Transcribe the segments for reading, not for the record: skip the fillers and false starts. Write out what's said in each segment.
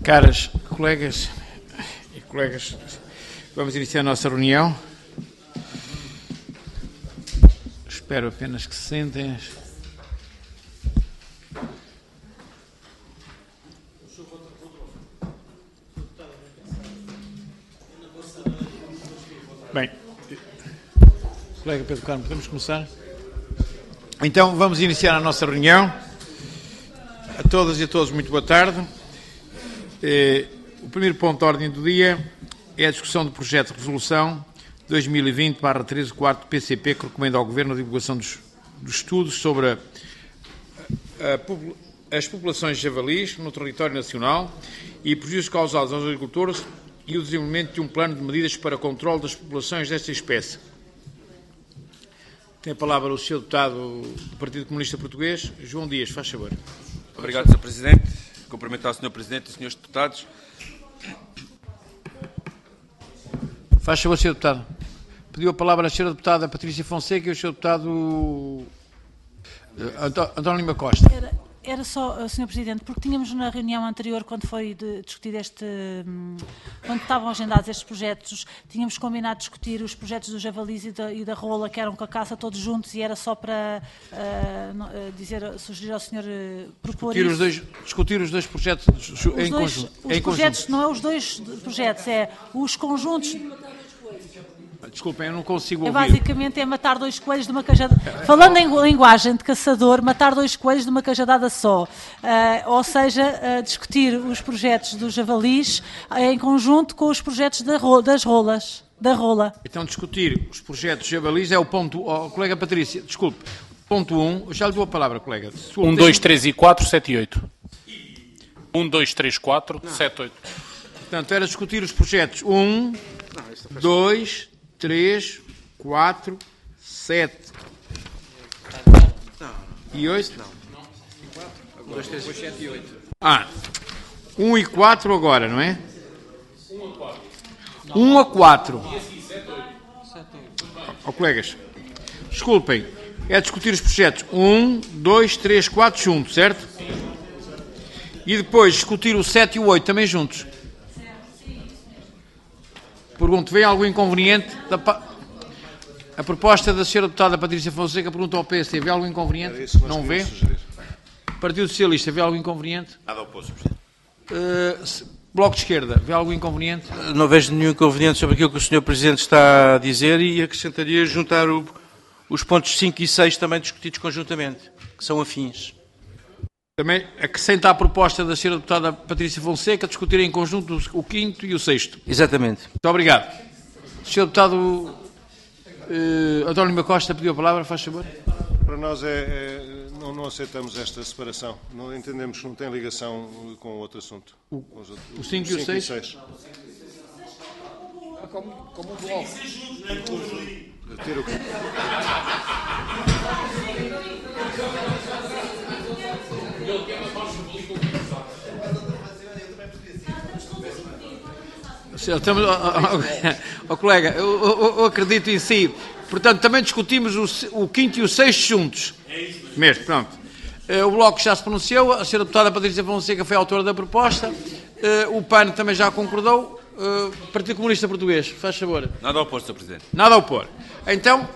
Caras colegas e colegas, vamos iniciar a nossa reunião. Espero apenas que se sentem. Bem, colega Pedro Carmo, podemos começar? Então, vamos iniciar a nossa reunião. A todas e a todos, muito boa tarde. O primeiro ponto da ordem do dia é a discussão do projeto de resolução 2020/13/4 do PCP, que recomenda ao Governo a divulgação dos estudos sobre as populações de javalis no território nacional e prejuízos causados aos agricultores e o desenvolvimento de um plano de medidas para controle das populações desta espécie. Tem a palavra o Sr. Deputado do Partido Comunista Português, João Dias, faz favor. Obrigado, Sr. Presidente. Cumprimentar o Sr. Presidente e os Srs. Deputados. Faz favor, Sr. Deputado. Pediu a palavra a Sra. Deputada Patrícia Fonseca e o Sr. Deputado António Lima Costa. Era só, Sr. Presidente, porque tínhamos na reunião anterior, quando foi discutido quando estavam agendados estes projetos, tínhamos combinado discutir os projetos do Javalis e da Rola, que eram com a caça todos juntos, e era só para sugerir ao senhor propor discutir os dois projetos em conjunto. Os projetos, não é os dois projetos, é os conjuntos. Desculpem, eu não consigo ouvir. Basicamente é matar dois coelhos de uma cajadada. Falando em linguagem de caçador, matar dois coelhos de uma cajadada só. Ou seja, discutir os projetos dos javalis em conjunto com os projetos das rolas. Da rola. Então, discutir os projetos javalis é o ponto... colega Patrícia, desculpe. Ponto 1. Já lhe dou a palavra, colega. 1, 2, 3 e 4, 7 e 8. 1, 2, 3, 4, 7, 8. Portanto, era discutir os projetos 1, 2... 3, 4, 7 e 8? Não. 2, 3, 7 e 8. 1 e 4 agora, não é? 1 a 4. Colegas, desculpem, é discutir os projetos 1, 2, 3, 4 juntos, certo? E depois discutir o 7 e o 8 também juntos. Pergunto, vem algum inconveniente? A proposta da Sra. Deputada Patrícia Fonseca pergunta ao PSD, vê algum inconveniente? Não vê? Partido Socialista, vê algum inconveniente? Nada oposto, Presidente. Bloco de Esquerda, vê algum inconveniente? Não vejo nenhum inconveniente sobre aquilo que o Sr. Presidente está a dizer e acrescentaria juntar os pontos 5 e 6 também discutidos conjuntamente, que são afins. Também acrescenta a proposta da Sra. Deputada Patrícia Fonseca discutir em conjunto o 5º e o 6º. Exatamente. Muito obrigado. Sr. Deputado António Lima Costa pediu a palavra, faz favor. Para nós não aceitamos esta separação. Não entendemos que não tem ligação com outro assunto. O 5 e o 6? Como um bloco. Ter o... Colega, eu acredito em si. Portanto, também discutimos o 5º e o 6º juntos. É isso mesmo. Pronto. O Bloco já se pronunciou, a Sra. Deputada Patrícia Fonseca foi a autora da proposta, o PAN também já concordou, Partido Comunista Português, faz favor. Nada oposto, Sr. Presidente. Nada a opor. Então,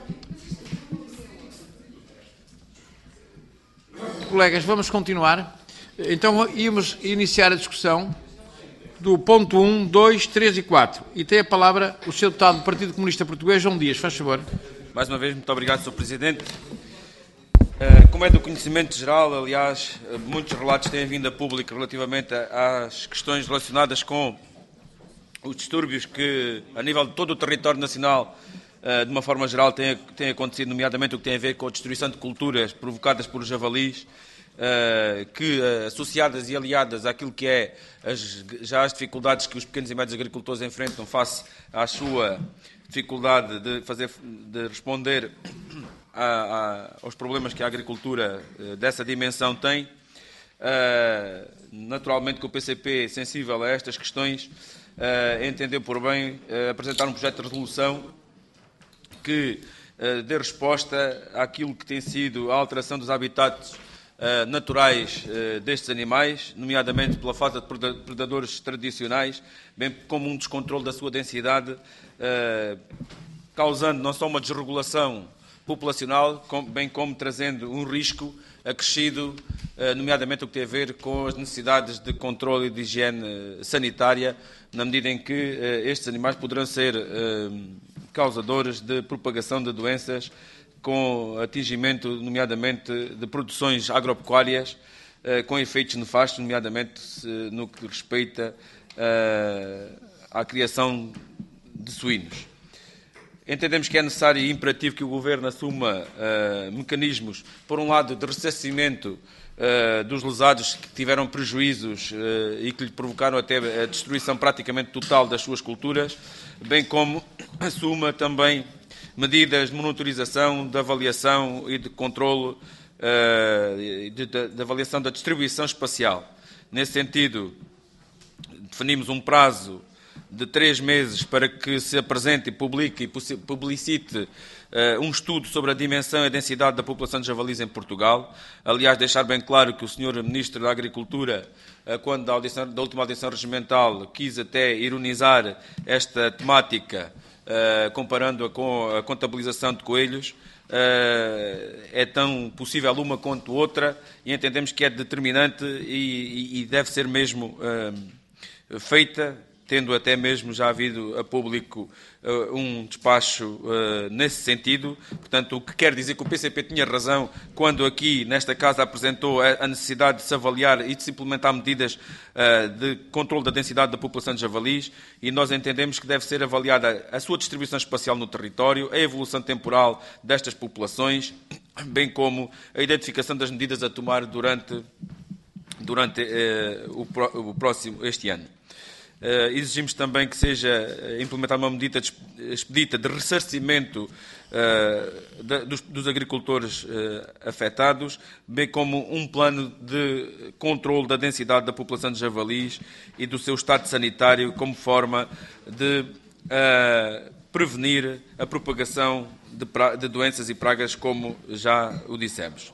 colegas, vamos continuar. Então, íamos iniciar a discussão do ponto 1, 2, 3 e 4. E tem a palavra o Sr. Deputado do Partido Comunista Português, João Dias, faz favor. Mais uma vez, muito obrigado, Sr. Presidente. Como é do conhecimento geral, aliás, muitos relatos têm vindo a público relativamente às questões relacionadas com os distúrbios que, a nível de todo o território nacional, de uma forma geral, têm acontecido, nomeadamente o que tem a ver com a destruição de culturas provocadas por javalis, que, associadas e aliadas àquilo que é já as dificuldades que os pequenos e médios agricultores enfrentam face à sua dificuldade de responder aos problemas que a agricultura dessa dimensão tem. Naturalmente que o PCP, sensível a estas questões, entendeu por bem apresentar um projeto de resolução que dê resposta àquilo que tem sido a alteração dos habitats naturais destes animais, nomeadamente pela falta de predadores tradicionais, bem como um descontrole da sua densidade, causando não só uma desregulação populacional, bem como trazendo um risco acrescido, nomeadamente o que tem a ver com as necessidades de controle e de higiene sanitária, na medida em que estes animais poderão ser causadores de propagação de doenças com atingimento, nomeadamente, de produções agropecuárias com efeitos nefastos, nomeadamente no que respeita à criação de suínos. Entendemos que é necessário e imperativo que o Governo assuma mecanismos, por um lado, de ressarcimento dos lesados que tiveram prejuízos e que lhe provocaram até a destruição praticamente total das suas culturas, bem como assuma também medidas de monitorização, de avaliação e de controlo, de avaliação da distribuição espacial. Nesse sentido, definimos um prazo de 3 meses para que se apresente, publique e publicite um estudo sobre a dimensão e a densidade da população de javalis em Portugal. Aliás, deixar bem claro que o Sr. Ministro da Agricultura, quando da última audição regimental, quis até ironizar esta temática, comparando-a com a contabilização de coelhos. É tão possível uma quanto outra e entendemos que é determinante e deve ser mesmo feita, tendo até mesmo já havido a público um despacho nesse sentido. Portanto, o que quer dizer que o PCP tinha razão quando aqui, nesta Casa, apresentou a necessidade de se avaliar e de se implementar medidas de controle da densidade da população de javalis, e nós entendemos que deve ser avaliada a sua distribuição espacial no território, a evolução temporal destas populações, bem como a identificação das medidas a tomar durante este ano. Exigimos também que seja implementada uma medida expedita de ressarcimento dos agricultores afetados, bem como um plano de controle da densidade da população de javalis e do seu estado sanitário como forma de prevenir a propagação de doenças e pragas, como já o dissemos.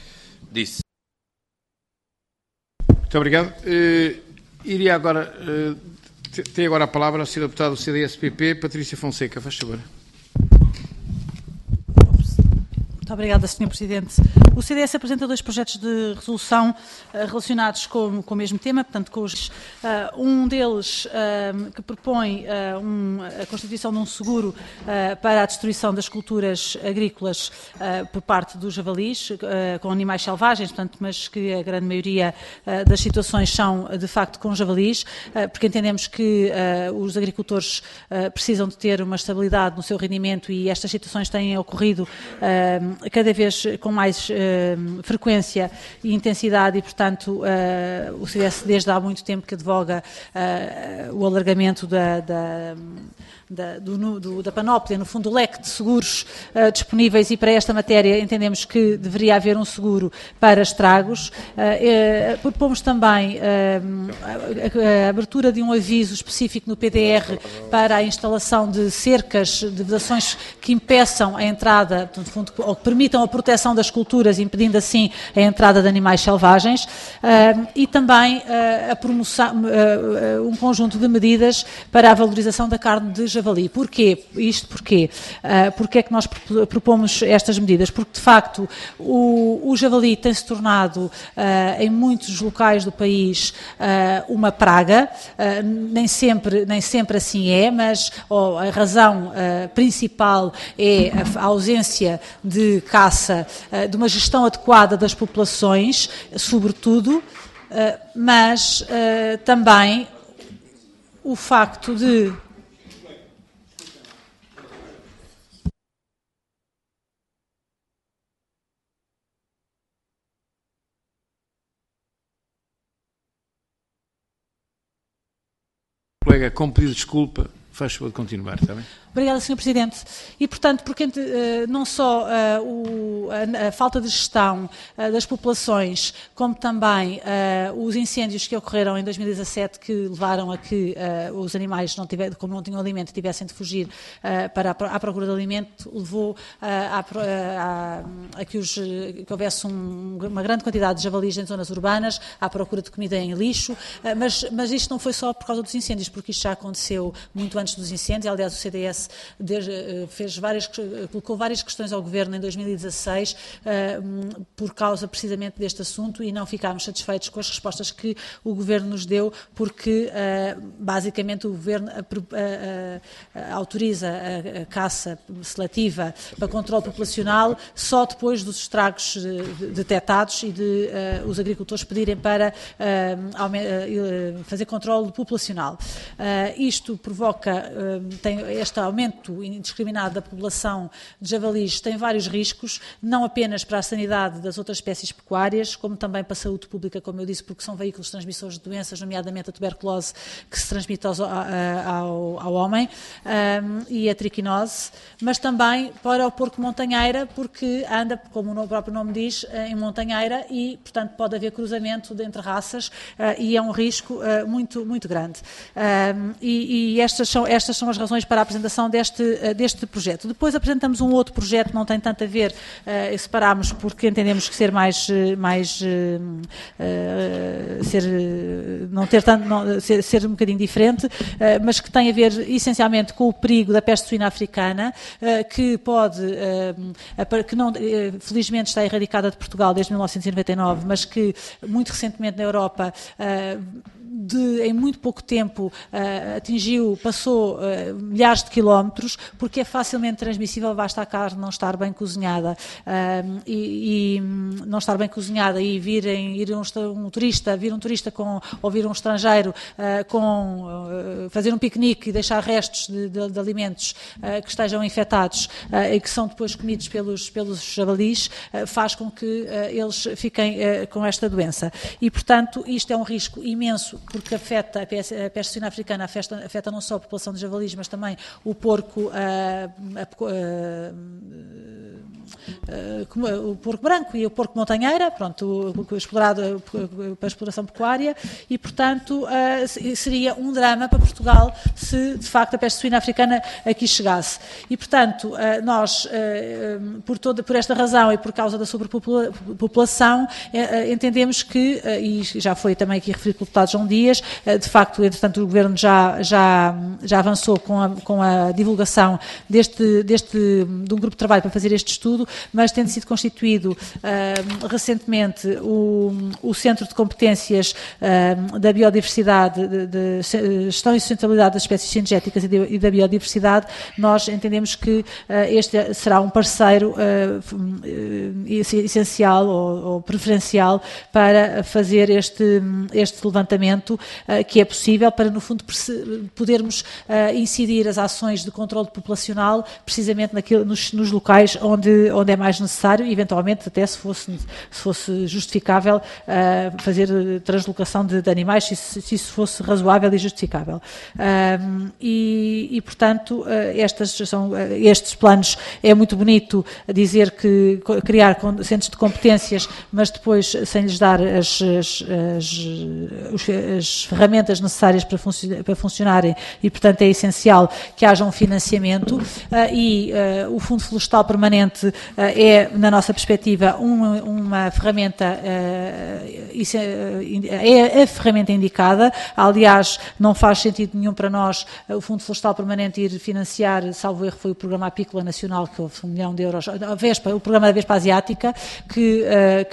Muito obrigado. Iria agora... Tem agora a palavra a senhora deputada do CDS-PP, Patrícia Fonseca. Faz favor. Muito obrigada, Sr. Presidente. O CDS apresenta 2 projetos de resolução relacionados com o mesmo tema, portanto, um deles que propõe a constituição de um seguro para a destruição das culturas agrícolas por parte dos javalis, com animais selvagens, portanto, mas que a grande maioria das situações são, de facto, com javalis, porque entendemos que os agricultores precisam de ter uma estabilidade no seu rendimento e estas situações têm ocorrido cada vez com mais frequência e intensidade e, portanto, o CDS desde há muito tempo que advoga o alargamento da panóplia, no fundo, o leque de seguros disponíveis, e para esta matéria entendemos que deveria haver um seguro para estragos. Propomos também a abertura de um aviso específico no PDR para a instalação de cercas, de vedações que impeçam a entrada, no fundo, ou que permitam a proteção das culturas, impedindo assim a entrada de animais selvagens, e também a promoção, um conjunto de medidas para a valorização da carne de javali. Porquê? Isto porquê? Porque é que nós propomos estas medidas? Porque, de facto, o javali tem-se tornado, em muitos locais do país, uma praga. Nem sempre assim é, mas a razão principal é a ausência de caça, de uma gestão adequada das populações, sobretudo, mas também o facto de colega, como pedir desculpa, Faz favor de continuar, está bem? Obrigada, Sr. Presidente. E, portanto, porque não só a falta de gestão das populações, como também os incêndios que ocorreram em 2017, que levaram a que os animais, como não tinham alimento, tivessem de fugir à procura de alimento, levou a que houvesse uma grande quantidade de javalis em zonas urbanas, à procura de comida em lixo, mas isto não foi só por causa dos incêndios, porque isto já aconteceu muito antes dos incêndios. Aliás, o CDS colocou várias questões ao Governo em 2016 por causa precisamente deste assunto, e não ficámos satisfeitos com as respostas que o Governo nos deu, porque basicamente o Governo autoriza a caça seletiva para controle populacional só depois dos estragos detectados e de os agricultores pedirem para fazer controle populacional. Isto provoca, este aumento indiscriminado da população de javalis tem vários riscos, não apenas para a sanidade das outras espécies pecuárias, como também para a saúde pública, como eu disse, porque são veículos transmissores de doenças, nomeadamente a tuberculose, que se transmite ao homem, e a triquinose, mas também para o porco montanheira, porque anda, como o próprio nome diz, em montanheira, e, portanto, pode haver cruzamento entre raças, e é um risco muito, muito grande. E estas são as razões para a apresentação deste projeto. Depois apresentamos um outro projeto, não tem tanto a ver, separámos porque entendemos que ser ser um bocadinho diferente, mas que tem a ver essencialmente com o perigo da peste suína africana, que felizmente está erradicada de Portugal desde 1999, mas que muito recentemente na Europa em muito pouco tempo passou milhares de quilómetros, porque é facilmente transmissível, basta a carne não estar bem cozinhada, e não estar bem cozinhada e vir um turista ou vir um estrangeiro fazer um piquenique e deixar restos de alimentos que estejam infectados e que são depois comidos pelos javalis, faz com que eles fiquem com esta doença. E, portanto, isto é um risco imenso, porque afeta a peste suína africana, afeta não só a população de javalis, mas também o porco, o porco branco e o porco montanheira, explorado para a exploração pecuária, e, portanto, seria um drama para Portugal se, de facto, a peste suína africana aqui chegasse. E, portanto, nós, por esta razão e por causa da sobrepopulação, entendemos que, e já foi também aqui referido pelo deputado João Dias, de facto, entretanto, o Governo já avançou com a divulgação de um grupo de trabalho para fazer este estudo, mas tendo sido constituído recentemente o Centro de Competências da Biodiversidade, de Gestão e Sustentabilidade das Espécies Cinegéticas e da Biodiversidade, nós entendemos que este será um parceiro essencial ou preferencial para fazer este levantamento, que é possível para, no fundo, podermos incidir as ações de controle populacional precisamente nos locais onde é mais necessário, e eventualmente até se fosse justificável fazer translocação de animais, se isso fosse razoável e justificável. E portanto, estes planos, é muito bonito dizer que criar centros de competências, mas depois sem lhes dar as ferramentas necessárias para funcionarem, e, portanto, é essencial que haja um financiamento, e o Fundo Florestal Permanente é, na nossa perspectiva, uma ferramenta, é a ferramenta indicada. Aliás, não faz sentido nenhum para nós o Fundo Florestal Permanente ir financiar, salvo erro, foi o Programa Apícola Nacional, que houve €1 milhão, o Programa da Vespa Asiática, que é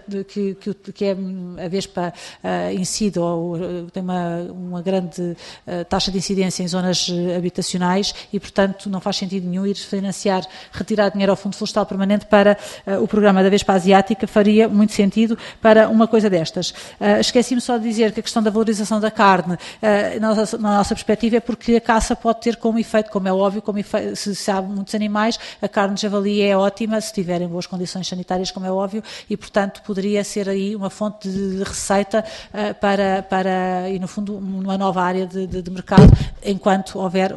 a Vespa incide, ou tem uma grande taxa de incidência em zonas habitacionais, e, portanto, não faz sentido nenhum ir financiar, retirar dinheiro ao Fundo Florestal florestal permanente para o programa da Vespa Asiática faria muito sentido para uma coisa destas. Esqueci-me só de dizer que a questão da valorização da carne, na nossa perspectiva, é porque a caça pode ter como efeito, como é óbvio, se há muitos animais, a carne de javali é ótima, se tiverem boas condições sanitárias, como é óbvio, e, portanto, poderia ser aí uma fonte de receita e, no fundo, uma nova área de mercado, enquanto houver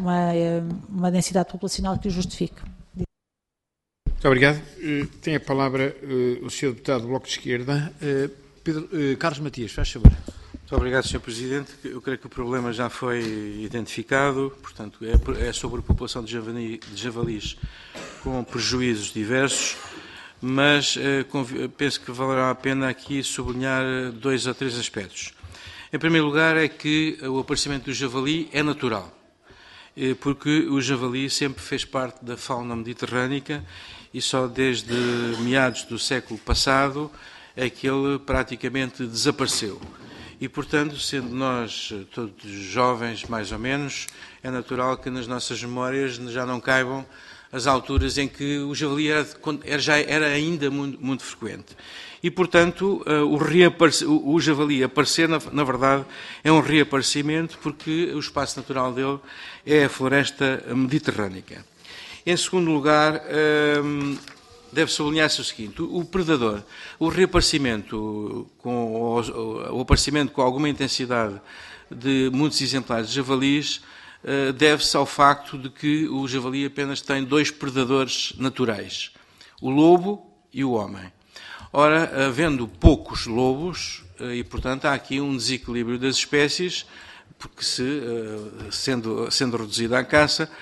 uma densidade populacional que o justifique. Muito obrigado. Tem a palavra o Sr. Deputado do Bloco de Esquerda, Carlos Matias, faz favor. Muito obrigado, Sr. Presidente. Eu creio que o problema já foi identificado, portanto, é sobre a população de javalis com prejuízos diversos, mas penso que valerá a pena aqui sublinhar 2 ou 3 aspectos. Em primeiro lugar, é que o aparecimento do javali é natural, porque o javali sempre fez parte da fauna mediterrânica e só desde meados do século passado é que ele praticamente desapareceu. E, portanto, sendo nós todos jovens, mais ou menos, é natural que nas nossas memórias já não caibam as alturas em que o javali já era ainda muito frequente. E, portanto, o javali aparecer, na verdade, é um reaparecimento porque o espaço natural dele é a floresta mediterrânica. Em segundo lugar, deve sublinhar-se o seguinte: o predador, o reaparecimento, o aparecimento com alguma intensidade de muitos exemplares de javalis, deve-se ao facto de que o javali apenas tem 2 predadores naturais, o lobo e o homem. Ora, havendo poucos lobos, e portanto há aqui um desequilíbrio das espécies, porque sendo reduzida a caça,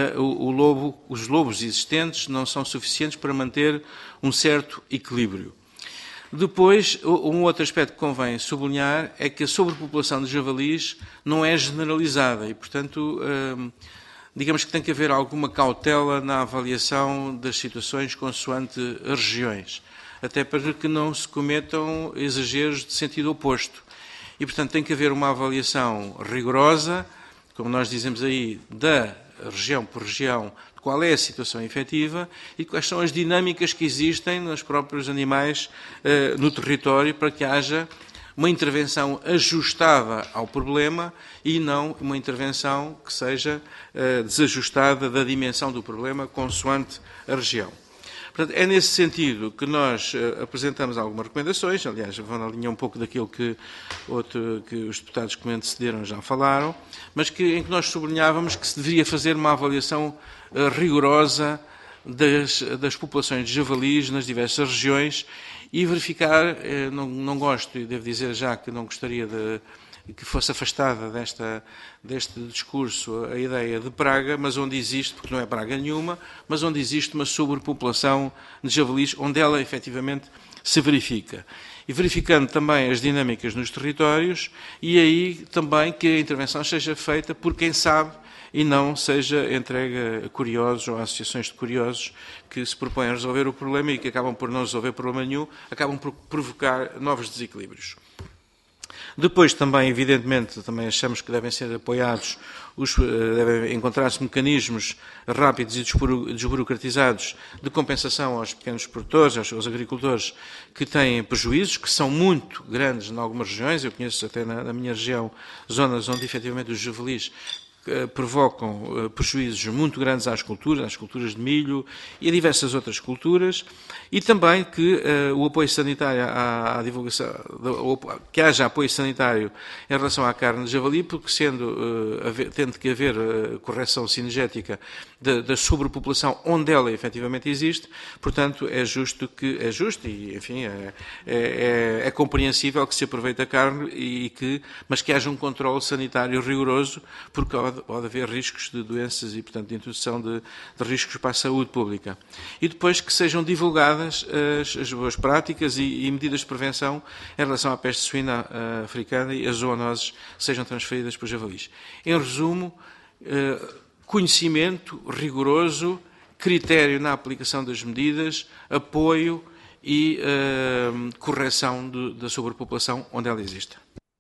os lobos existentes não são suficientes para manter um certo equilíbrio. Depois, um outro aspecto que convém sublinhar é que a sobrepopulação de javalis não é generalizada e, portanto, digamos que tem que haver alguma cautela na avaliação das situações consoante as regiões, até para que não se cometam exageros de sentido oposto. E, portanto, tem que haver uma avaliação rigorosa, como nós dizemos aí, da região por região, de qual é a situação efetiva e quais são as dinâmicas que existem nos próprios animais no território para que haja uma intervenção ajustada ao problema e não uma intervenção que seja desajustada da dimensão do problema consoante a região. Portanto, é nesse sentido que nós apresentamos algumas recomendações, aliás, vão na linha um pouco daquilo que os deputados que me antecederam já falaram, mas em que nós sublinhávamos que se deveria fazer uma avaliação rigorosa das populações de javalis nas diversas regiões e verificar, não gosto, e devo dizer já que não gostaria que fosse afastada deste discurso a ideia de praga, mas onde existe, porque não é praga nenhuma, mas onde existe uma sobrepopulação de javalis, onde ela efetivamente se verifica. E verificando também as dinâmicas nos territórios, e aí também que a intervenção seja feita por quem sabe e não seja entregue a curiosos ou a associações de curiosos que se propõem a resolver o problema e que acabam por não resolver problema nenhum, acabam por provocar novos desequilíbrios. Depois também, evidentemente, também achamos que devem ser apoiados, devem encontrar-se mecanismos rápidos e desburocratizados de compensação aos pequenos produtores, aos agricultores que têm prejuízos, que são muito grandes em algumas regiões. Eu conheço até na minha região zonas onde efetivamente os javalis provocam prejuízos muito grandes às culturas de milho e a diversas outras culturas, e também que o apoio sanitário à divulgação, que haja apoio sanitário em relação à carne de javali, porque tendo que haver correção cinegética da sobrepopulação onde ela efetivamente existe, portanto é justo e enfim é compreensível que se aproveite a carne mas que haja um controle sanitário rigoroso, porque pode haver riscos de doenças e, portanto, de introdução de riscos para a saúde pública. E depois que sejam divulgadas as boas práticas e medidas de prevenção em relação à peste suína africana e as zoonoses sejam transferidas para os javalis. Em resumo, conhecimento rigoroso, critério na aplicação das medidas, apoio e correção da sobrepopulação onde ela existe.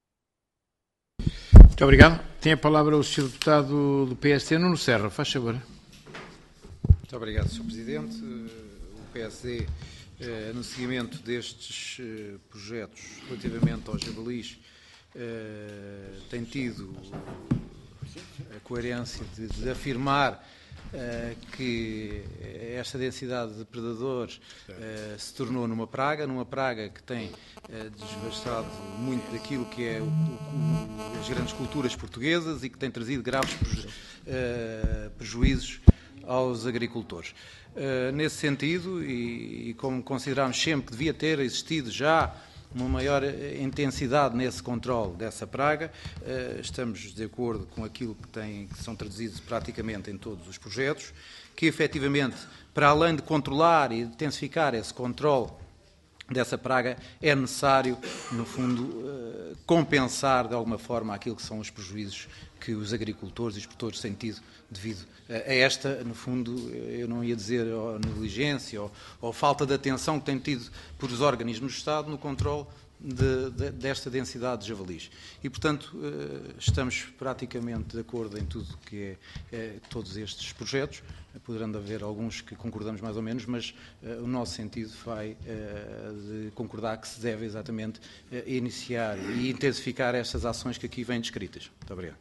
Muito obrigado. Tem a palavra o Sr. Deputado do PST, Nuno Serra. Faz favor. Muito obrigado, Sr. Presidente. PSD, no seguimento destes projetos relativamente aos javalis, tem tido a coerência de afirmar que esta densidade de predadores se tornou numa praga que tem desvastado muito daquilo que é as grandes culturas portuguesas e que tem trazido graves prejuízos aos agricultores. Nesse sentido, e como consideramos sempre que devia ter existido já uma maior intensidade nesse controle dessa praga, estamos de acordo com aquilo que são traduzidos praticamente em todos os projetos, que efetivamente, para além de controlar e intensificar esse controle dessa praga, é necessário, no fundo, compensar de alguma forma aquilo que são os prejuízos que os agricultores e os produtores têm tido devido a esta, no fundo, eu não ia dizer negligência ou falta de atenção que tem tido por os organismos do Estado no controle desta densidade de javalis. E, portanto, estamos praticamente de acordo em tudo que é todos estes projetos. Poderão haver alguns que concordamos mais ou menos, mas o nosso sentido vai de concordar que se deve exatamente iniciar e intensificar estas ações que aqui vêm descritas. Muito obrigado.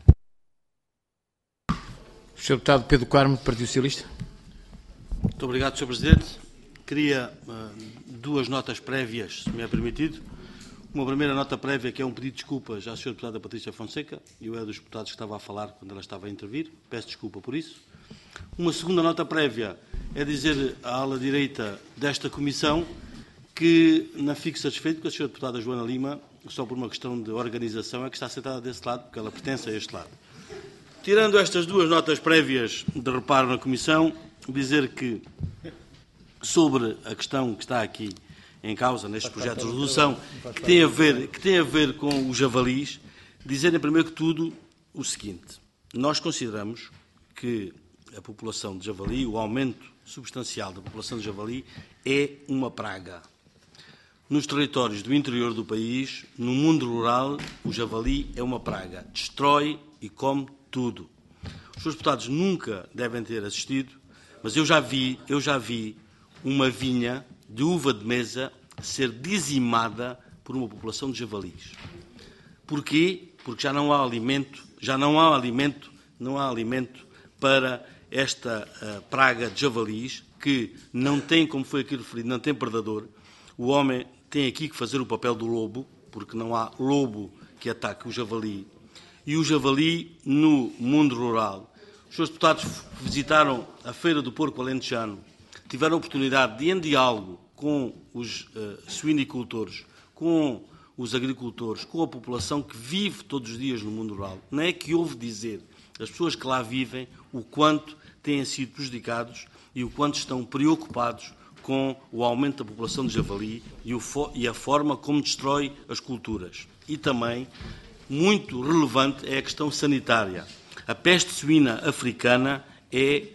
Sr. Deputado Pedro Carmo, do Partido Socialista. Muito obrigado, Sr. Presidente. Queria duas notas prévias, se me é permitido. Uma primeira nota prévia, que é um pedido de desculpas à Sra. Deputada Patrícia Fonseca. Eu era dos deputados que estava a falar quando ela estava a intervir. Peço desculpa por isso. Uma segunda nota prévia é dizer à ala direita desta Comissão que não fico satisfeito com a Sra. Deputada Joana Lima, só por uma questão de organização, é que está sentada desse lado, porque ela pertence a este lado. Tirando estas duas notas prévias de reparo na Comissão, dizer que, sobre a questão que está aqui em causa nestes projetos de resolução, que tem a ver com os javalis, dizer, em primeiro que tudo, o seguinte. Nós consideramos que a população de javali, o aumento substancial da população de javali, é uma praga. Nos territórios do interior do país, no mundo rural, o javali é uma praga. Destrói e come tudo. Os seus deputados nunca devem ter assistido, mas eu já vi uma vinha de uva de mesa ser dizimada por uma população de javalis. Porquê? Porque já não há alimento para esta praga de javalis, que não tem, como foi aqui referido, não tem predador. O homem tem aqui que fazer o papel do lobo, porque não há lobo que ataque o javali. E o javali no mundo rural. Os seus deputados visitaram a Feira do Porco Alentejano, tiveram a oportunidade de, em diálogo com os suinicultores, com os agricultores, com a população que vive todos os dias no mundo rural. Não é que ouve dizer as pessoas que lá vivem o quanto têm sido prejudicados e o quanto estão preocupados com o aumento da população de javali e a forma como destrói as culturas. E também, muito relevante, é a questão sanitária. A peste suína africana é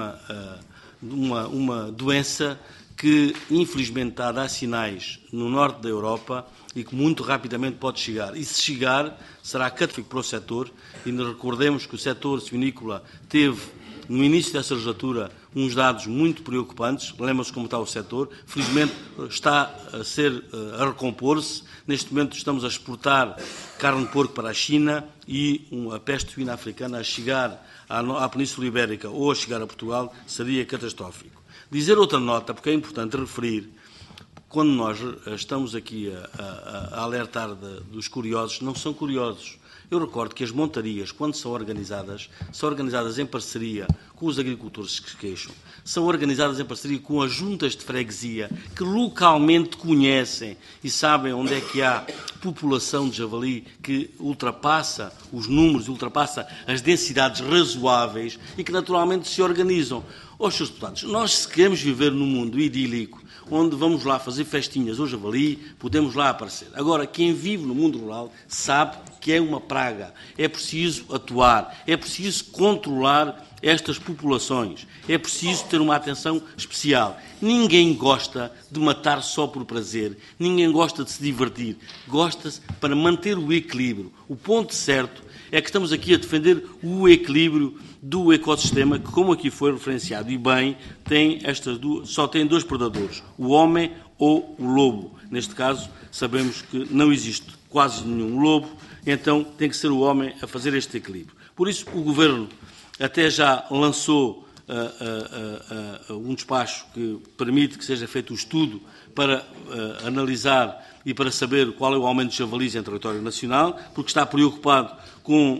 uma doença que, infelizmente, está a dar sinais no norte da Europa e que muito rapidamente pode chegar. E se chegar, será catastrófico para o setor. E nos recordemos que o setor suinícola teve, no início dessa legislatura, uns dados muito preocupantes. Lembram-se como está o setor. Felizmente está a recompor-se. Neste momento estamos a exportar carne de porco para a China e a peste suína africana a chegar à Península Ibérica ou a chegar a Portugal seria catastrófico. Dizer outra nota, porque é importante referir, quando nós estamos aqui a alertar dos curiosos, não são curiosos. Eu recordo que as montarias, quando são organizadas em parceria com os agricultores que se queixam, são organizadas em parceria com as juntas de freguesia, que localmente conhecem e sabem onde é que há população de javali que ultrapassa os números, ultrapassa as densidades razoáveis e que naturalmente se organizam. Os seus deputados, nós se queremos viver num mundo idílico, onde vamos lá fazer festinhas ao javali, podemos lá aparecer. Agora, quem vive no mundo rural sabe que é uma praga. É preciso atuar, é preciso controlar estas populações, é preciso ter uma atenção especial. Ninguém gosta de matar só por prazer, ninguém gosta de se divertir, gosta-se para manter o equilíbrio. O ponto certo é que estamos aqui a defender o equilíbrio do ecossistema, que, como aqui foi referenciado e bem, só tem dois predadores, o homem ou o lobo. Neste caso, sabemos que não existe quase nenhum lobo, então tem que ser o homem a fazer este equilíbrio. Por isso, o Governo até já lançou um despacho que permite que seja feito um estudo para analisar e para saber qual é o aumento de javalis em território nacional, porque está preocupado com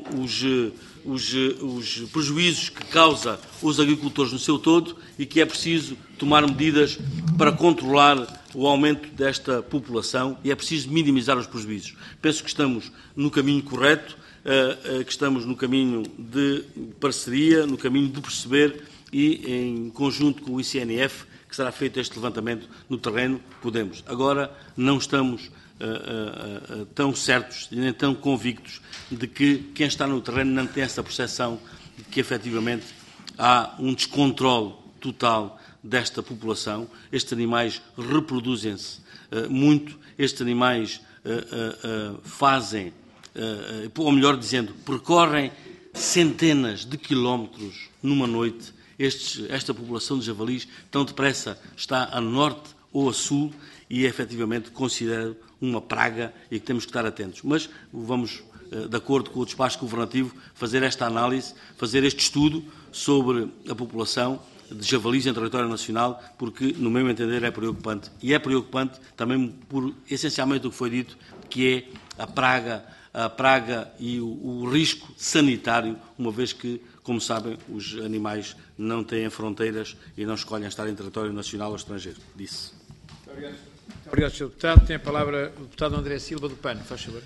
os prejuízos que causa os agricultores no seu todo e que é preciso tomar medidas para controlar o aumento desta população e é preciso minimizar os prejuízos. Penso que estamos no caminho correto, que estamos no caminho de parceria, no caminho de perceber e, em conjunto com o ICNF, que será feito este levantamento no terreno, podemos. Agora, não estamos tão certos e nem tão convictos de que quem está no terreno não tem essa percepção de que, efetivamente, há um descontrole total desta população. Estes animais reproduzem-se muito, estes animais fazem, ou melhor dizendo, percorrem centenas de quilómetros numa noite. Esta população de javalis tão depressa está a norte ou a sul e, efetivamente, considero uma praga e que temos que estar atentos. Mas vamos, de acordo com o despacho governativo, fazer esta análise, fazer este estudo sobre a população de javalis em território nacional, porque, no meu entender, é preocupante. E é preocupante também por, essencialmente, o que foi dito, que é a praga e o risco sanitário, uma vez que, como sabem, os animais não têm fronteiras e não escolhem estar em território nacional ou estrangeiro. Disse. Muito obrigado, Sr. Deputado. Tem a palavra o deputado André Silva, do PAN. Faz favor.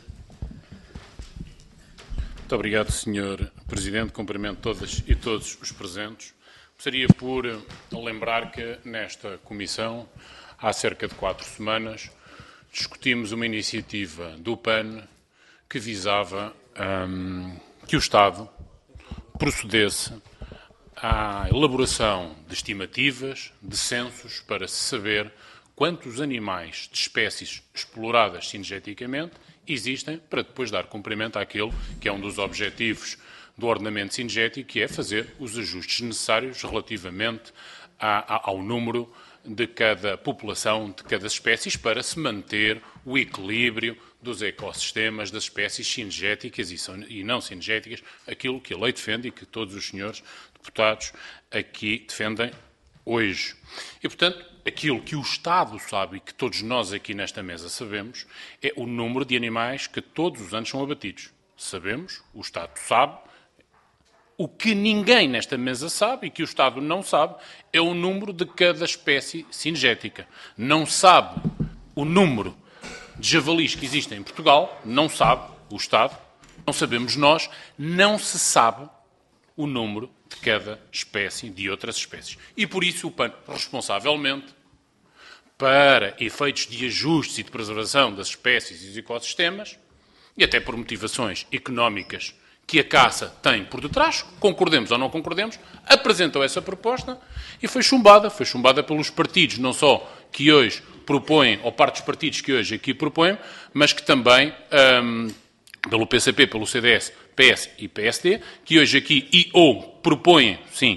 Muito obrigado, Sr. Presidente. Cumprimento todas e todos os presentes. Gostaria por lembrar que nesta Comissão, há cerca de 4 semanas, discutimos uma iniciativa do PAN que visava que o Estado procedesse à elaboração de estimativas, de censos, para se saber quantos animais de espécies exploradas sinergeticamente existem, para depois dar cumprimento àquele que é um dos objetivos do ordenamento sinergético, que é fazer os ajustes necessários relativamente ao número de cada população, de cada espécie, para se manter o equilíbrio dos ecossistemas, das espécies sinergéticas e não sinergéticas, aquilo que a lei defende e que todos os senhores deputados aqui defendem hoje. E, portanto, aquilo que o Estado sabe e que todos nós aqui nesta mesa sabemos é o número de animais que todos os anos são abatidos. Sabemos, o Estado sabe. O que ninguém nesta mesa sabe e que o Estado não sabe é o número de cada espécie sinergética. Não sabe o número de javalis que existem em Portugal, não sabe o Estado, não sabemos nós, não se sabe o número de cada espécie, de outras espécies. E por isso o PAN, responsavelmente, para efeitos de ajustes e de preservação das espécies e dos ecossistemas, e até por motivações económicas que a caça tem por detrás, concordemos ou não concordemos, apresentou essa proposta e foi chumbada pelos partidos, não só que hoje propõem, ou parte dos partidos que hoje aqui propõem, mas que também, pelo PCP, pelo CDS, PS e PSD, que hoje aqui propõem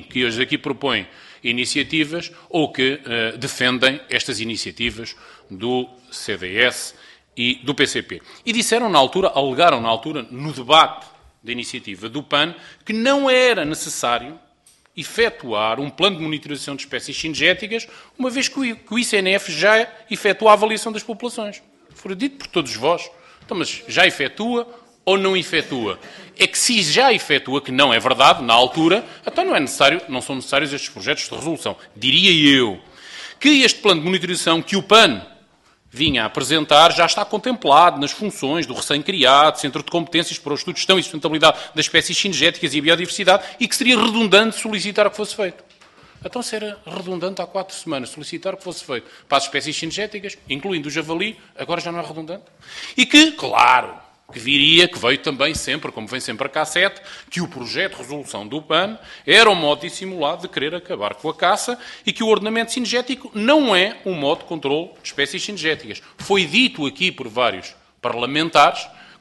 iniciativas ou que defendem estas iniciativas do CDS e do PCP. E disseram na altura, alegaram na altura, no debate da iniciativa do PAN, que não era necessário efetuar um plano de monitorização de espécies sinergéticas, uma vez que o ICNF já efetua a avaliação das populações. Foi dito por todos vós. Então, mas já efetua ou não efetua? É que se já efetua, que não é verdade, na altura, então não são necessários estes projetos de resolução. Diria eu que este plano de monitorização que o PAN vinha a apresentar já está contemplado nas funções do recém-criado Centro de Competências para o Estudo de Gestão e Sustentabilidade das Espécies Sinergéticas e a Biodiversidade e que seria redundante solicitar que fosse feito. Então, se era redundante há 4 semanas solicitar que fosse feito para as espécies sinergéticas, incluindo o javali, agora já não é redundante? E que, claro, que veio também sempre, como vem sempre a cassete, que o projeto de resolução do PAN era um modo dissimulado de querer acabar com a caça e que o ordenamento sinergético não é um modo de controle de espécies sinergéticas. Foi dito aqui por vários parlamentares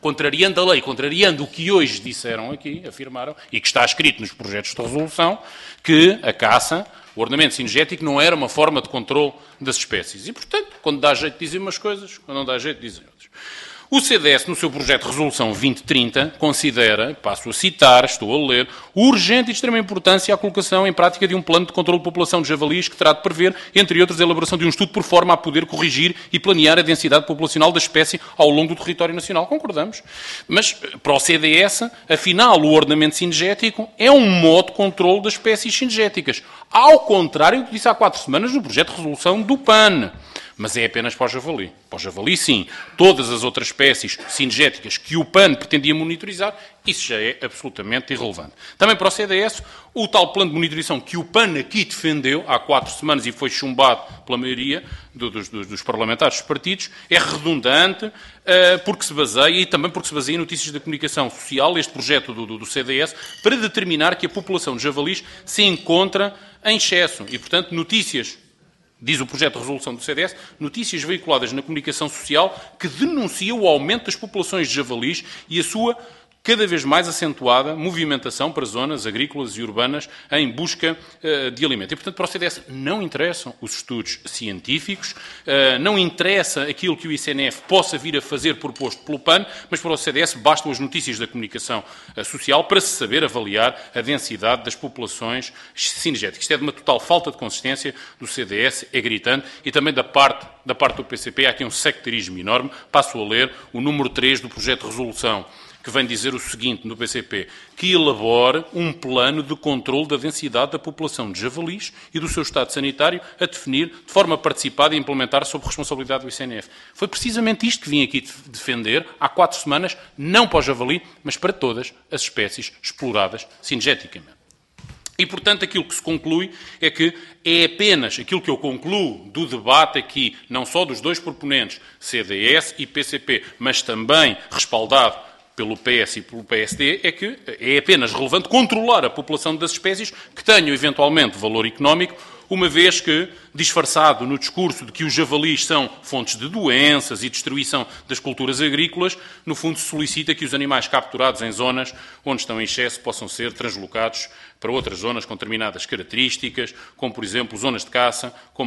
contrariando a lei, contrariando o que hoje disseram aqui, afirmaram, e que está escrito nos projetos de resolução, que a caça, o ordenamento cinegético, não era uma forma de controle das espécies. E, portanto, quando dá jeito dizem umas coisas, quando não dá jeito dizem outras. O CDS, no seu projeto de resolução 2030, considera, passo a citar, estou a ler, urgente e de extrema importância a colocação em prática de um plano de controle de população de javalis que terá de prever, entre outros, a elaboração de um estudo por forma a poder corrigir e planear a densidade populacional da espécie ao longo do território nacional. Concordamos. Mas, para o CDS, afinal, o ordenamento cinegético é um modo de controle das espécies cinegéticas. Ao contrário do que disse há 4 semanas no projeto de resolução do PAN. Mas é apenas para o javali. Para o javali, sim. Todas as outras espécies cinegéticas que o PAN pretendia monitorizar, isso já é absolutamente irrelevante. Também para o CDS, o tal plano de monitorização que o PAN aqui defendeu há 4 semanas e foi chumbado pela maioria dos parlamentares dos partidos, é redundante porque se baseia, e também porque se baseia em notícias da comunicação social, este projeto do CDS, para determinar que a população de javalis se encontra em excesso. E, portanto, notícias, diz o projeto de resolução do CDS, notícias veiculadas na comunicação social que denunciam o aumento das populações de javalis e a sua cada vez mais acentuada movimentação para zonas agrícolas e urbanas em busca de alimento. E, portanto, para o CDS não interessam os estudos científicos, não interessa aquilo que o ICNF possa vir a fazer proposto pelo PAN, mas para o CDS bastam as notícias da comunicação social para se saber avaliar a densidade das populações cinegéticas. Isto é de uma total falta de consistência do CDS, é gritante, e também da parte do PCP há aqui um sectarismo enorme. Passo a ler o número 3 do projeto de resolução, que vem dizer o seguinte no PCP, que elabore um plano de controle da densidade da população de javalis e do seu estado sanitário a definir de forma participada e implementar sob responsabilidade do ICNF. Foi precisamente isto que vim aqui defender há 4 semanas, não para o javali, mas para todas as espécies exploradas cinegeticamente. E, portanto, aquilo que se conclui é que é apenas aquilo que eu concluo do debate aqui, não só dos 2 proponentes, CDS e PCP, mas também respaldado pelo PS e pelo PSD, é que é apenas relevante controlar a população das espécies que tenham eventualmente valor económico, uma vez que, disfarçado no discurso de que os javalis são fontes de doenças e destruição das culturas agrícolas, no fundo se solicita que os animais capturados em zonas onde estão em excesso possam ser translocados para outras zonas com determinadas características, como, por exemplo, zonas de caça com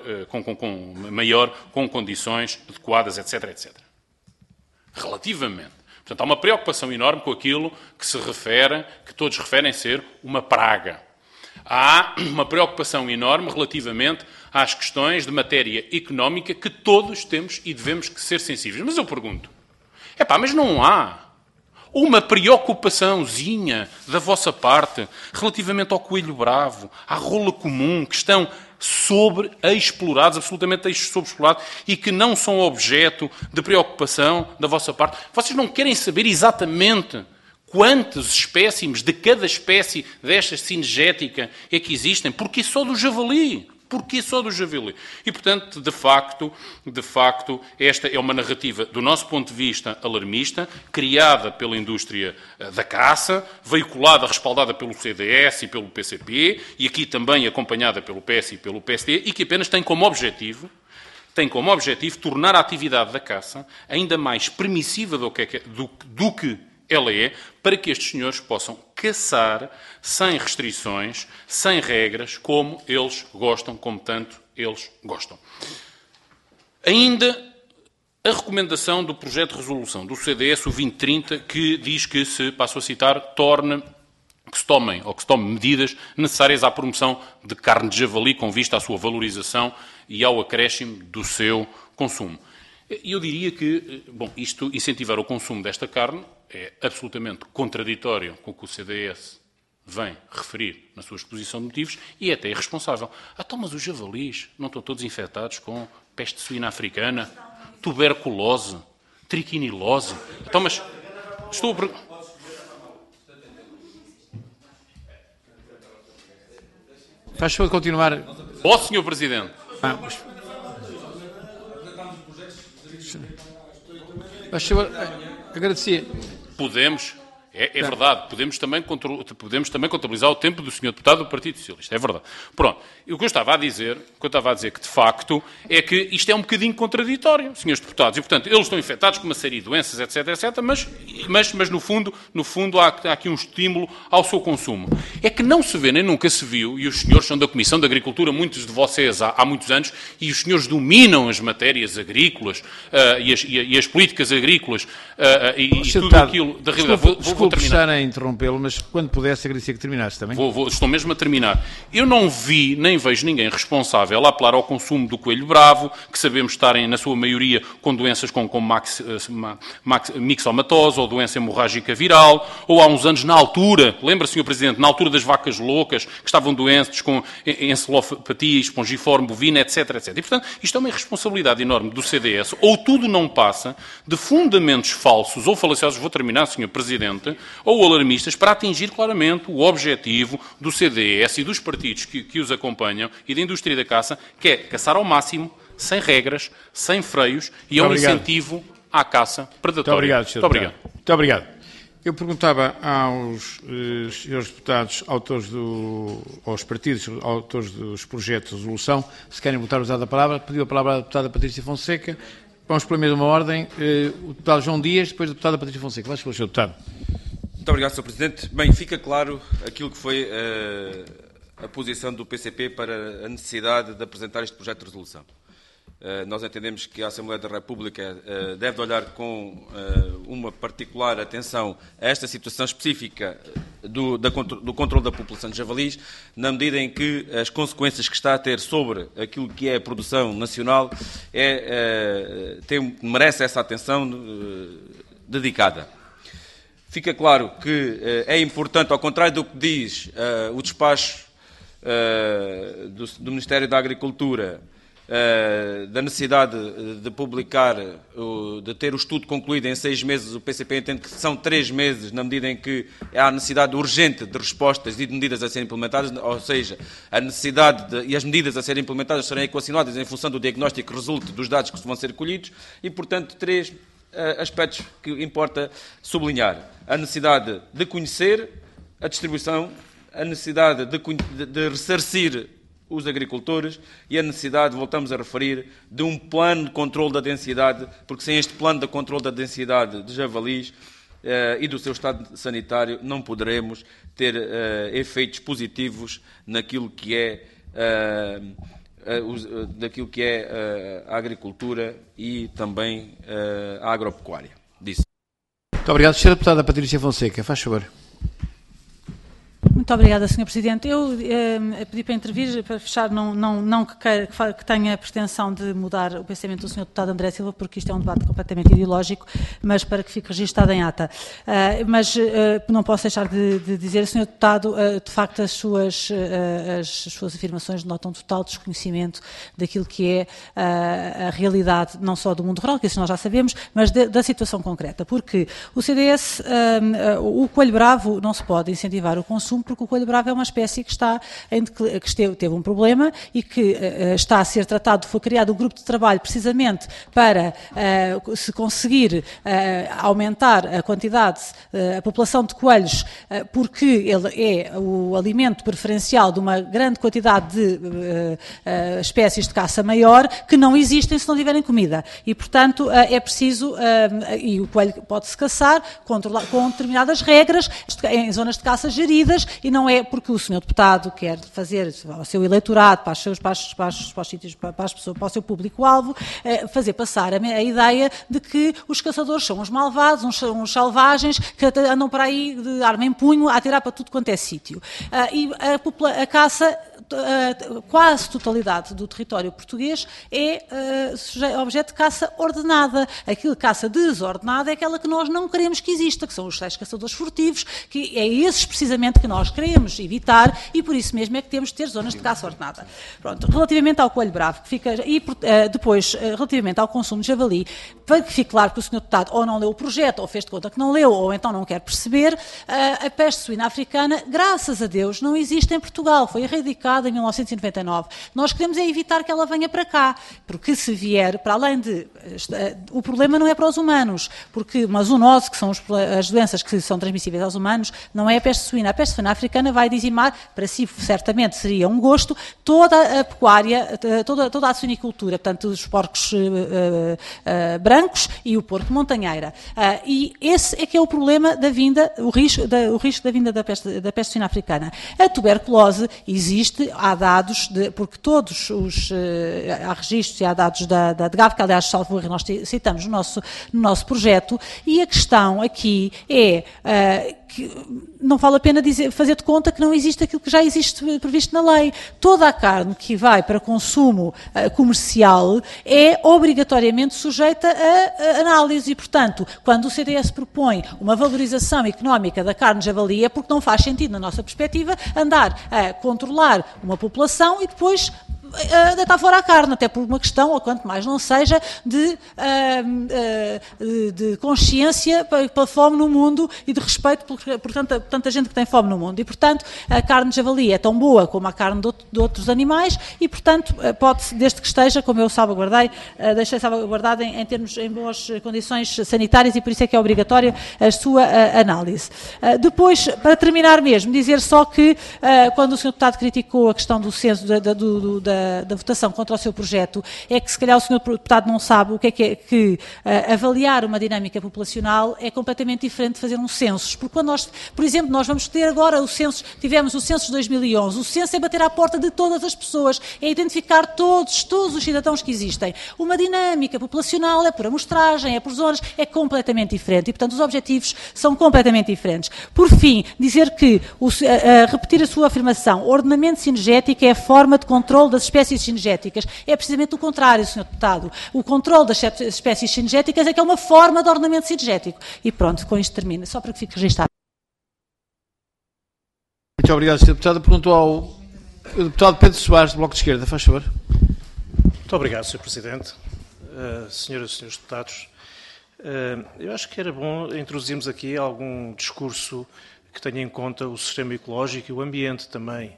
condições adequadas, etc., etc. Relativamente. Portanto, há uma preocupação enorme com aquilo que se refere, que todos referem ser uma praga. Há uma preocupação enorme relativamente às questões de matéria económica que todos temos e devemos ser sensíveis. Mas eu pergunto, mas não há uma preocupaçãozinha da vossa parte relativamente ao coelho bravo, à rola comum, que estão sobreexplorados, absolutamente sobreexplorados, e que não são objeto de preocupação da vossa parte? Vocês não querem saber exatamente quantos espécimes de cada espécie desta cinegética é que existem? Porque só do javali. Porquê só do javali? E, portanto, de facto, esta é uma narrativa, do nosso ponto de vista, alarmista, criada pela indústria da caça, veiculada, respaldada pelo CDS e pelo PCP, e aqui também acompanhada pelo PS e pelo PSD, e que apenas tem como objetivo tornar a atividade da caça ainda mais permissiva do que ela é, para que estes senhores possam caçar sem restrições, sem regras, como eles gostam, como tanto eles gostam. Ainda a recomendação do projeto de resolução do CDS, o 2030, que diz que se, passo a citar, que se tomem medidas necessárias à promoção de carne de javali com vista à sua valorização e ao acréscimo do seu consumo. Eu diria que, isto, incentivar o consumo desta carne, é absolutamente contraditório com o que o CDS vem referir na sua exposição de motivos e é até irresponsável. Mas os javalis não estão todos infectados com peste suína africana, tuberculose, triquinilose? Mas estou a... Faz favor de continuar. Sr. Presidente. Faz favor, agradecia. Podemos. É verdade. Podemos também contabilizar o tempo do Sr. Deputado do Partido Socialista. É verdade. Pronto. E o que eu estava a dizer que, de facto, é que isto é um bocadinho contraditório, Srs. Deputados. E, portanto, eles estão infectados com uma série de doenças, etc, mas no fundo, há aqui um estímulo ao seu consumo. É que não se vê, nem nunca se viu, e os senhores são da Comissão de Agricultura, muitos de vocês há muitos anos, e os senhores dominam as matérias agrícolas e as políticas agrícolas e tudo aquilo da realidade. Vou estar a interrompê-lo, mas quando pudesse, agradecia que terminasse também. Estou mesmo a terminar. Eu não vi, nem vejo ninguém responsável a apelar ao consumo do coelho bravo, que sabemos estarem, na sua maioria, com doenças como mixomatose ou doença hemorrágica viral, ou há uns anos, na altura, lembra, Sr. Presidente, na altura das vacas loucas, que estavam doentes com encefalopatia espongiforme bovina, etc, etc. E, portanto, isto é uma irresponsabilidade enorme do CDS. Ou tudo não passa de fundamentos falsos ou falaciosos, vou terminar, Sr. Presidente, ou alarmistas, para atingir claramente o objetivo do CDS e dos partidos que os acompanham e da indústria da caça, que é caçar ao máximo, sem regras, sem freios, e é um incentivo à caça predatória. Muito obrigado, Sr. Muito obrigado. Eu perguntava aos senhores deputados, aos partidos, autores dos projetos de resolução, se querem voltar a usar a palavra. Pediu a palavra à deputada Patrícia Fonseca. Vamos pela mesma ordem. O deputado João Dias, depois a deputada Patrícia Fonseca. Vai, Sr. Deputado. Muito obrigado, Sr. Presidente. Bem, fica claro aquilo que foi a posição do PCP para a necessidade de apresentar este projeto de resolução. Nós entendemos que a Assembleia da República deve olhar com uma particular atenção a esta situação específica do controle da população de javalis, na medida em que as consequências que está a ter sobre aquilo que é a produção nacional merece essa atenção dedicada. Fica claro que é importante, ao contrário do que diz o despacho do Ministério da Agricultura, da necessidade de publicar, de ter o estudo concluído em 6 meses, o PCP entende que são 3 meses, na medida em que há necessidade urgente de respostas e de medidas a serem implementadas, ou seja, a necessidade e as medidas a serem implementadas serão equacionadas em função do diagnóstico que resulte dos dados que vão ser colhidos e, portanto, 3 aspectos que importa sublinhar. A necessidade de conhecer a distribuição, a necessidade de ressarcir os agricultores e a necessidade, voltamos a referir, de um plano de controle da densidade, porque sem este plano de controle da densidade de javalis e do seu estado sanitário não poderemos ter efeitos positivos naquilo que é a agricultura e também a agropecuária. Muito obrigado. Sra. Deputada Patrícia Fonseca, faz favor. Muito obrigada, Sr. Presidente. Eu pedi para intervir, para fechar, não que tenha a pretensão de mudar o pensamento do Sr. Deputado André Silva, porque isto é um debate completamente ideológico, mas para que fique registado em ata. Mas não posso deixar de dizer, Sr. Deputado, de facto as suas afirmações denotam total desconhecimento daquilo que é a realidade, não só do mundo rural, que isso nós já sabemos, mas da situação concreta. Porque o CDS, o coelho bravo, não se pode incentivar o consumo, porque o coelho bravo é uma espécie que teve um problema e que está a ser tratado. Foi criado um grupo de trabalho precisamente para se conseguir aumentar a quantidade, a população de coelhos, porque ele é o alimento preferencial de uma grande quantidade de espécies de caça maior que não existem se não tiverem comida. E, portanto, é preciso, e o coelho pode-se caçar com determinadas regras, em zonas de caça geridas, e não é porque o Sr. Deputado quer fazer ao seu eleitorado, para os sítios, para as pessoas, para o seu público-alvo, fazer passar a ideia de que os caçadores são uns malvados, uns selvagens, que andam para aí de arma em punho a atirar para tudo quanto é sítio. E a caça, quase totalidade do território português é objeto de caça ordenada. Aquilo de caça desordenada é aquela que nós não queremos que exista, que são os tais caçadores furtivos, que é esses precisamente que nós queremos evitar e por isso mesmo é que temos de ter zonas de caça ordenada. Pronto, relativamente ao coelho bravo, que fica, e depois, relativamente ao consumo de javali, para que fique claro que o Sr. Deputado ou não leu o projeto, ou fez de conta que não leu, ou então não quer perceber, a peste suína africana, graças a Deus, não existe em Portugal, foi erradicada em 1999. Nós queremos é evitar que ela venha para cá, porque se vier, para além de... O problema não é para os humanos, porque uma zoonose, que são as doenças que são transmissíveis aos humanos, não é a peste suína. A peste suína africana vai dizimar, para si certamente seria um gosto, toda a pecuária, toda a suinicultura, portanto os porcos brancos e o porco montanheira. E esse é que é o problema da vinda, o risco da vinda da peste suína africana. A tuberculose existe, há dados, porque todos os... há registros e há dados da DGAV, que aliás, salvo erro, nós citamos no nosso projeto, e a questão aqui é que não vale a pena fazer de conta que não existe aquilo que já existe previsto na lei. Toda a carne que vai para consumo comercial é obrigatoriamente sujeita a análise e, portanto, quando o CDS propõe uma valorização económica da carne de javali é porque não faz sentido, na nossa perspectiva, andar a controlar uma população e depois deitar fora a carne, até por uma questão, ou quanto mais não seja, de consciência pela fome no mundo e de respeito por tanta gente que tem fome no mundo. E, portanto, a carne de javali é tão boa como a carne de outros animais e, portanto, pode, desde que esteja, como eu salvaguardei, deixei salvaguardada em boas condições sanitárias e por isso é que é obrigatória a sua análise. Depois, para terminar mesmo, dizer só que quando o Sr. Deputado criticou a questão do censo da votação contra o seu projeto, é que se calhar o Sr. Deputado não sabe o que é que avaliar uma dinâmica populacional é completamente diferente de fazer um censo. Porque quando nós, por exemplo, nós vamos ter agora tivemos o censo de 2011, o censo é bater à porta de todas as pessoas, é identificar todos os cidadãos que existem. Uma dinâmica populacional é por amostragem, é por zonas, é completamente diferente e, portanto, os objetivos são completamente diferentes. Por fim, dizer que, repetir a sua afirmação, ordenamento cinegético é a forma de controle das espécies cinegéticas. É precisamente o contrário, Sr. Deputado. O controle das espécies cinegéticas é que é uma forma de ordenamento cinegético. E pronto, com isto termina. Só para que fique registado. Muito obrigado, Sr. Deputado. Perguntou ao Deputado Pedro Soares, do Bloco de Esquerda. Faz favor. Muito obrigado, Sr. Presidente. Senhoras e senhores deputados, eu acho que era bom introduzirmos aqui algum discurso que tenha em conta o sistema ecológico e o ambiente também.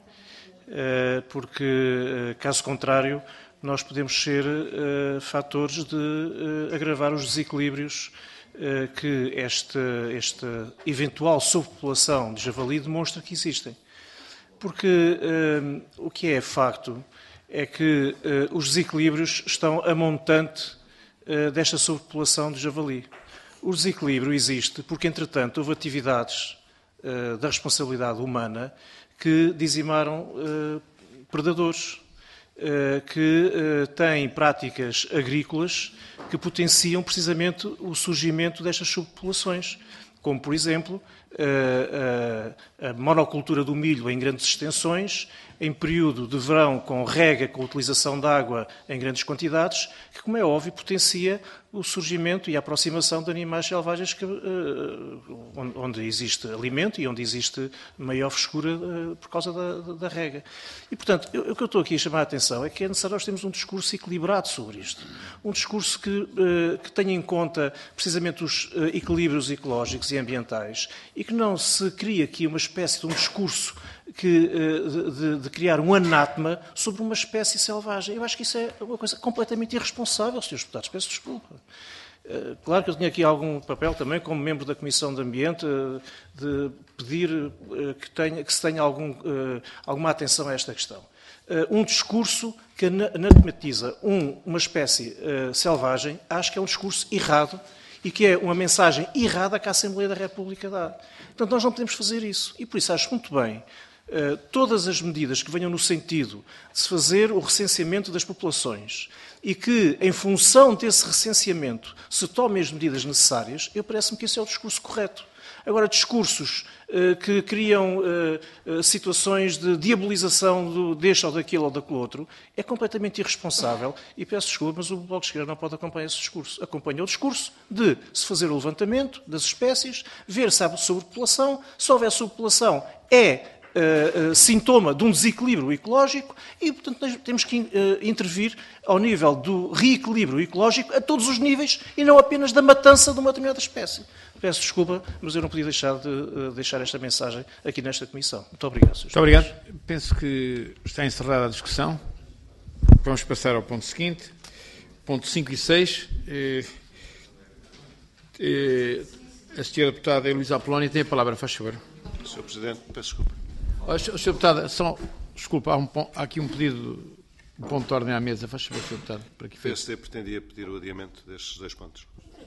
Porque, caso contrário, nós podemos ser fatores de agravar os desequilíbrios que esta eventual sobrepopulação de javali demonstra que existem. Porque o que é facto é que os desequilíbrios estão a montante desta sobrepopulação de javali. O desequilíbrio existe porque, entretanto, houve atividades da responsabilidade humana que dizimaram predadores, que têm práticas agrícolas que potenciam precisamente o surgimento destas subpopulações, como, por exemplo, a monocultura do milho em grandes extensões, em período de verão com rega, com utilização de água em grandes quantidades, que, como é óbvio, potencia o surgimento e a aproximação de animais selvagens onde existe alimento e onde existe maior frescura por causa da rega. E, portanto, o que eu estou aqui a chamar a atenção é que é necessário nós termos um discurso equilibrado sobre isto. Um discurso que tenha em conta precisamente os equilíbrios ecológicos e ambientais e que não se crie aqui uma espécie de um discurso de criar um anátema sobre uma espécie selvagem. Eu acho que isso é uma coisa completamente irresponsável, Srs. Deputados. Peço desculpa. Claro que eu tenho aqui algum papel também, como membro da Comissão de Ambiente, de pedir que se tenha alguma atenção a esta questão. Um discurso que anatematiza uma espécie selvagem, acho que é um discurso errado e que é uma mensagem errada que a Assembleia da República dá. Portanto, nós não podemos fazer isso. E por isso acho muito bem todas as medidas que venham no sentido de se fazer o recenseamento das populações e que, em função desse recenseamento, se tomem as medidas necessárias, parece-me que esse é o discurso correto. Agora, discursos que criam situações de diabolização deste ou daquele ou daquele outro é completamente irresponsável e peço desculpa, mas o Bloco de Esquerda não pode acompanhar esse discurso. Acompanha o discurso de se fazer o levantamento das espécies, ver se há sobrepopulação, se houver sobrepopulação sintoma de um desequilíbrio ecológico e, portanto, nós temos que intervir ao nível do reequilíbrio ecológico a todos os níveis e não apenas da matança de uma determinada espécie. Peço desculpa, mas eu não podia deixar de deixar esta mensagem aqui nesta Comissão. Muito obrigado, Sr. Muito obrigado. Penso que está encerrada a discussão. Vamos passar ao ponto seguinte. Ponto 5 e 6. A senhora deputada Heloísa Apolónia tem a palavra, faz favor. Sr. Presidente, peço desculpa. Sr. Deputada, desculpa, há aqui um pedido, um ponto de ordem à mesa. Faz favor, Sr. Deputado. Para que O PSD pretendia pedir o adiamento destes 2 pontos.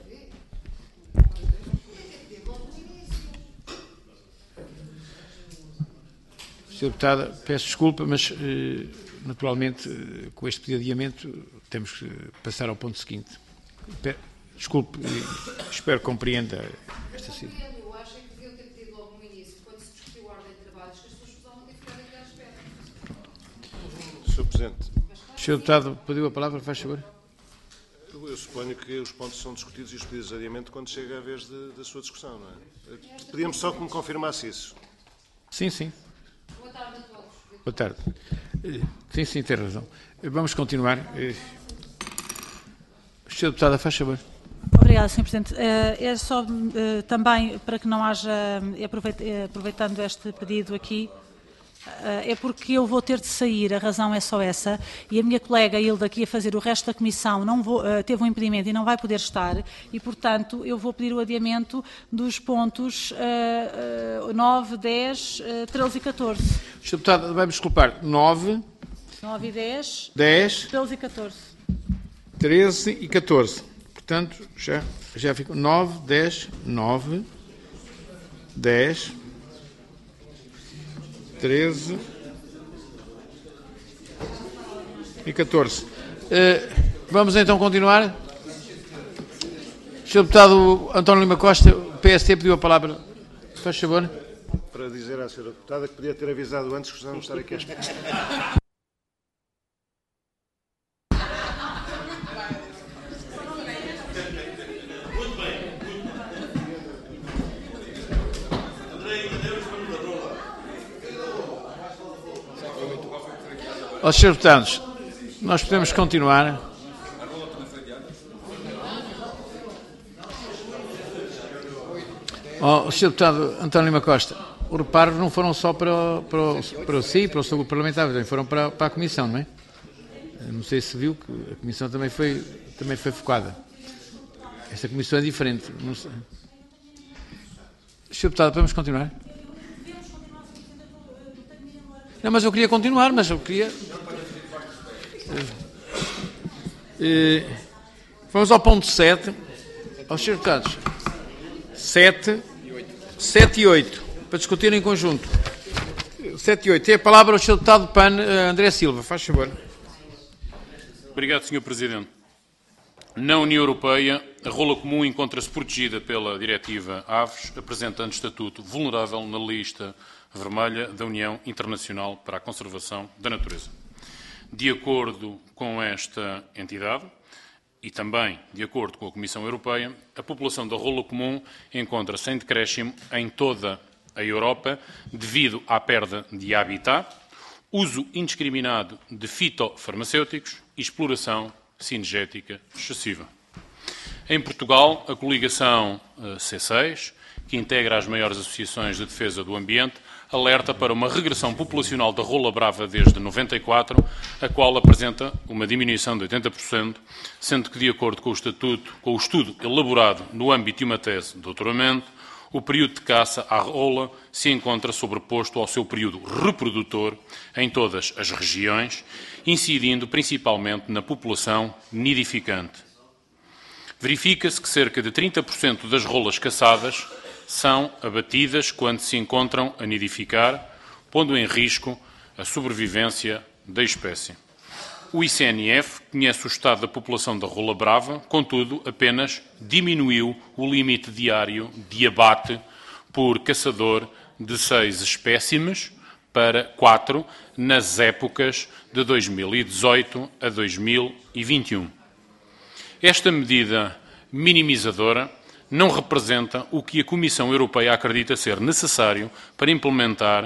Sr. Deputada, peço desculpa, mas naturalmente com este pedido de adiamento temos que passar ao ponto seguinte. Desculpe, espero que compreenda esta situação. Eu acho que deviam ter pedido logo no início, quando se discutiu a ordem de trabalhos, que as pessoas precisavam ter ficado aqui à espera. Sr. Presidente. Sr. Deputado, pediu a palavra, faz favor. Eu suponho que os pontos são discutidos e os pedidos de adiamento quando chega a vez da sua discussão, não é? Pedíamos só que me confirmasse isso. Sim, sim. Boa tarde a todos. Boa tarde. Sim, tem razão. Vamos continuar. Sr. Deputada, faz favor. Obrigada, Sr. Presidente. É só também para que não haja, aproveitando este pedido aqui, é porque eu vou ter de sair, a razão é só essa, e a minha colega Hilda, que ia fazer o resto da comissão, teve um impedimento e não vai poder estar, e, portanto, eu vou pedir o adiamento dos pontos 9, 10, 13 e 14. Sr. Deputado, vai-me desculpar. 9 e 10, 10, 13 e 14. 13 e 14. Portanto, já ficou 9, 10, 9, 10, 13 e 14. Vamos então continuar. Sr. Deputado António Lima Costa, o PST pediu a palavra. Faz favor. Para dizer à Sra. Deputada que podia ter avisado antes que precisávamos estar aqui à espera. Aos senhores deputados, nós podemos continuar. O senhor deputado António Lima Costa, os reparos não foram só para o seu grupo parlamentar, também foram para a Comissão, não é? Não sei se viu que a Comissão também foi focada. Esta Comissão é diferente. Não sei. Senhor deputado, podemos continuar? Não, mas eu queria continuar, vamos ao ponto 7. Aos senhores deputados. 7 e 8. Para discutir em conjunto. 7 e 8. Tem a palavra o senhor deputado PAN, André Silva. Faz favor. Obrigado, Sr. Presidente. Na União Europeia, a rola comum encontra-se protegida pela Diretiva Aves, apresentando estatuto vulnerável na lista vermelha da União Internacional para a Conservação da Natureza. De acordo com esta entidade, e também de acordo com a Comissão Europeia, a população da rola comum encontra-se em decréscimo em toda a Europa devido à perda de habitat, uso indiscriminado de fitofarmacêuticos e exploração cinegética excessiva. Em Portugal, a coligação C6, que integra as maiores associações de defesa do ambiente, alerta para uma regressão populacional da rola brava desde 94, a qual apresenta uma diminuição de 80%, sendo que, de acordo com o estudo elaborado no âmbito de uma tese de doutoramento, o período de caça à rola se encontra sobreposto ao seu período reprodutor em todas as regiões, incidindo principalmente na população nidificante. Verifica-se que cerca de 30% das rolas caçadas são abatidas quando se encontram a nidificar, pondo em risco a sobrevivência da espécie. O ICNF conhece o estado da população da rola brava, contudo, apenas diminuiu o limite diário de abate por caçador de 6 espécimes para 4 nas épocas de 2018 a 2021. Esta medida minimizadora não representa o que a Comissão Europeia acredita ser necessário para implementar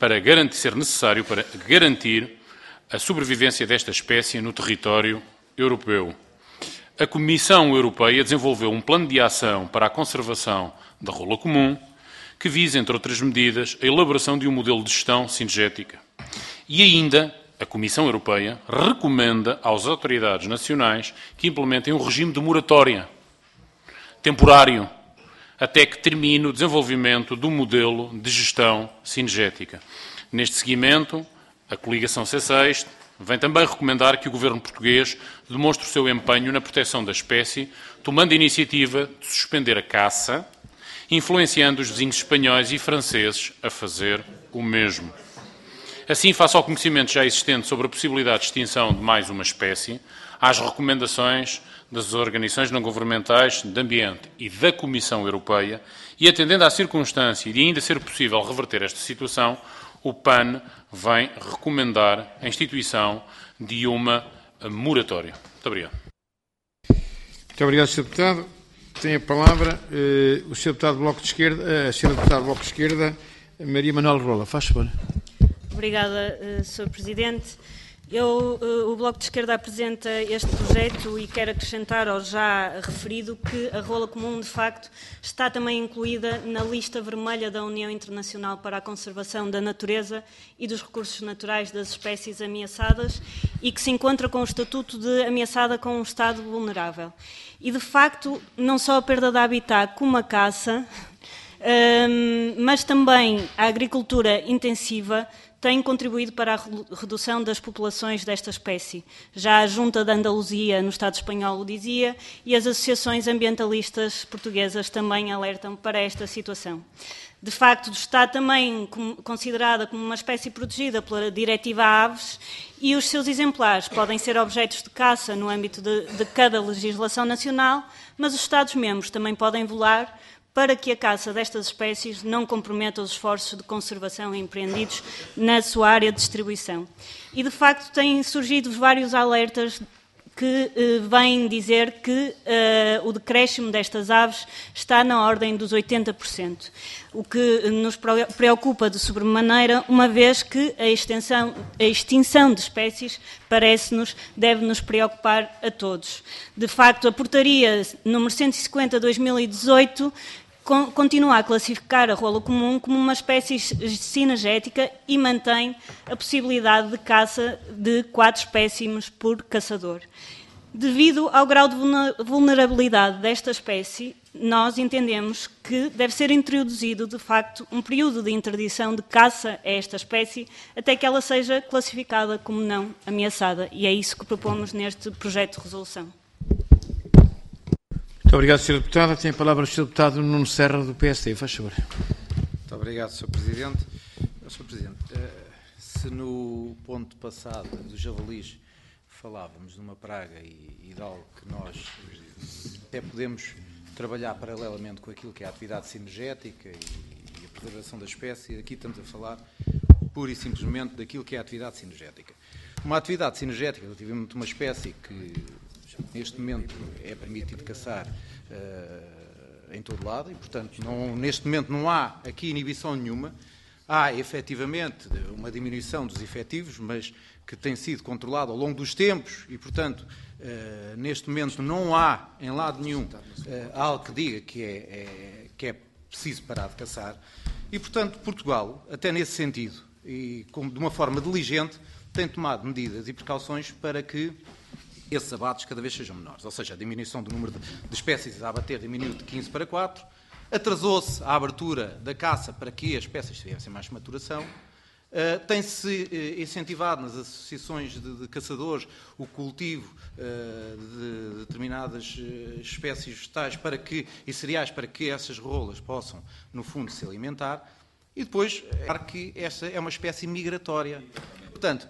ser necessário para garantir a sobrevivência desta espécie no território europeu. A Comissão Europeia desenvolveu um plano de ação para a conservação da rola comum, que visa, entre outras medidas, a elaboração de um modelo de gestão cinegética. E ainda, a Comissão Europeia recomenda às autoridades nacionais que implementem um regime de moratória temporário, até que termine o desenvolvimento do modelo de gestão cinegética. Neste seguimento, a coligação C6 vem também recomendar que o Governo português demonstre o seu empenho na proteção da espécie, tomando a iniciativa de suspender a caça, influenciando os vizinhos espanhóis e franceses a fazer o mesmo. Assim, face ao conhecimento já existente sobre a possibilidade de extinção de mais uma espécie, às recomendações das organizações não-governamentais de ambiente e da Comissão Europeia, e atendendo à circunstância de ainda ser possível reverter esta situação, o PAN vem recomendar a instituição de uma moratória. Muito obrigado. Muito obrigado, Sr. Deputado. Tem a palavra o Sr. Deputado do Bloco de Esquerda, a Sra. Deputada do Bloco de Esquerda, Maria Manuel Rola. Faz favor. Obrigada, Sr. Presidente. O Bloco de Esquerda apresenta este projeto e quero acrescentar ao já referido que a rola comum, de facto, está também incluída na lista vermelha da União Internacional para a Conservação da Natureza e dos Recursos Naturais das Espécies Ameaçadas e que se encontra com o estatuto de ameaçada com um estado vulnerável. E, de facto, não só a perda de habitat como a caça, mas também a agricultura intensiva tem contribuído para a redução das populações desta espécie. Já a Junta de Andaluzia, no Estado espanhol, o dizia, e as associações ambientalistas portuguesas também alertam para esta situação. De facto, está também considerada como uma espécie protegida pela Diretiva Aves e os seus exemplares podem ser objetos de caça no âmbito de cada legislação nacional, mas os Estados-membros também podem velar para que a caça destas espécies não comprometa os esforços de conservação empreendidos na sua área de distribuição. E, de facto, têm surgido vários alertas que vêm dizer que o decréscimo destas aves está na ordem dos 80%, o que nos preocupa de sobremaneira, uma vez que a extinção de espécies, parece-nos, deve-nos preocupar a todos. De facto, a portaria número 150/2018 continua a classificar a rola comum como uma espécie cinegética e mantém a possibilidade de caça de 4 espécimes por caçador. Devido ao grau de vulnerabilidade desta espécie, nós entendemos que deve ser introduzido, de facto, um período de interdição de caça a esta espécie até que ela seja classificada como não ameaçada. E é isso que propomos neste projeto de resolução. Muito obrigado, Sr. Deputado. Tem a palavra o Sr. Deputado Nuno Serra, do PSD. Faz favor. Muito obrigado, Sr. Presidente. Sr. Presidente, se no ponto passado dos javalis falávamos de uma praga e de algo que nós até podemos trabalhar paralelamente com aquilo que é a atividade sinergética e a preservação da espécie, aqui estamos a falar pura e simplesmente daquilo que é a atividade sinergética. Uma atividade sinergética, relativamente a uma espécie que neste momento é permitido caçar em todo lado e, portanto, neste momento não há aqui inibição nenhuma. Há, efetivamente, uma diminuição dos efetivos, mas que tem sido controlado ao longo dos tempos e, portanto, neste momento não há, em lado nenhum, algo que diga que é preciso parar de caçar. E, portanto, Portugal, até nesse sentido, e de uma forma diligente, tem tomado medidas e precauções para que esses abates cada vez sejam menores. Ou seja, a diminuição do número de espécies a abater diminuiu de 15 para 4, atrasou-se a abertura da caça para que as espécies tivessem mais maturação, tem-se incentivado nas associações de caçadores o cultivo de determinadas espécies vegetais e cereais para que essas rolas possam, no fundo, se alimentar, e depois, que esta é uma espécie migratória. Portanto,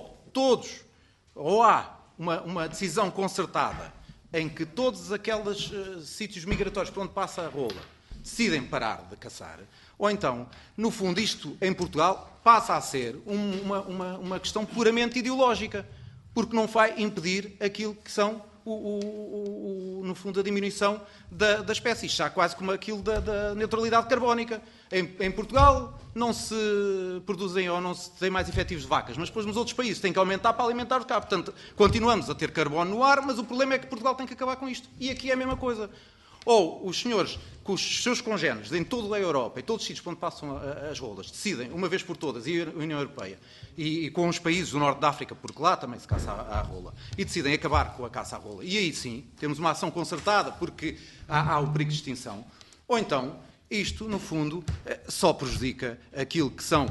ou há uma decisão concertada em que todos aqueles sítios migratórios por onde passa a rola decidem parar de caçar, ou então, no fundo, isto em Portugal passa a ser uma questão puramente ideológica, porque não vai impedir aquilo que são no fundo, a diminuição da espécie. Isto está quase como aquilo da neutralidade carbónica. Em Portugal não se produzem ou não se tem mais efetivos de vacas, mas depois nos outros países tem que aumentar para alimentar o cá. Portanto, continuamos a ter carbono no ar, mas o problema é que Portugal tem que acabar com isto. E aqui é a mesma coisa. Ou os senhores, com os seus congéneres, em toda a Europa, em todos os sítios onde passam as rolas, decidem, uma vez por todas, e a União Europeia, e com os países do norte da África, porque lá também se caça à rola, e decidem acabar com a caça à rola. E aí sim, temos uma ação concertada, porque há o perigo de extinção. Ou então, isto, no fundo, só prejudica aquilo que são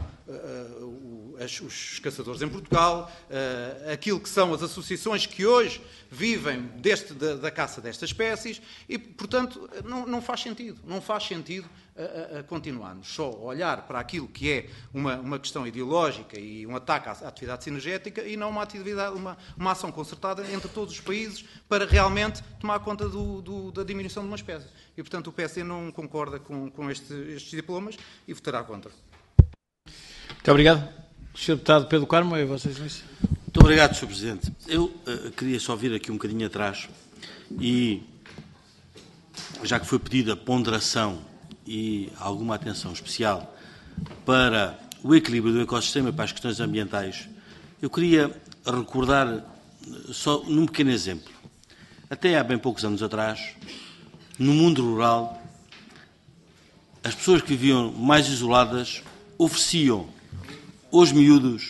os caçadores em Portugal, aquilo que são as associações que hoje vivem da caça destas espécies e, portanto, não faz sentido. Não faz sentido continuarmos só a olhar para aquilo que é uma questão ideológica e um ataque à atividade sinergética e não uma ação concertada entre todos os países para realmente tomar conta da diminuição de uma espécie. E, portanto, o PSD não concorda com estes diplomas e votará contra. Muito obrigado. Sr. Deputado Pedro Carmo, é vocês. Muito obrigado, Sr. Presidente. Eu queria só vir aqui um bocadinho atrás e, já que foi pedida ponderação e alguma atenção especial para o equilíbrio do ecossistema e para as questões ambientais, eu queria recordar só num pequeno exemplo. Até há bem poucos anos atrás, no mundo rural, as pessoas que viviam mais isoladas ofereciam aos miúdos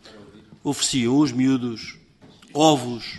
ovos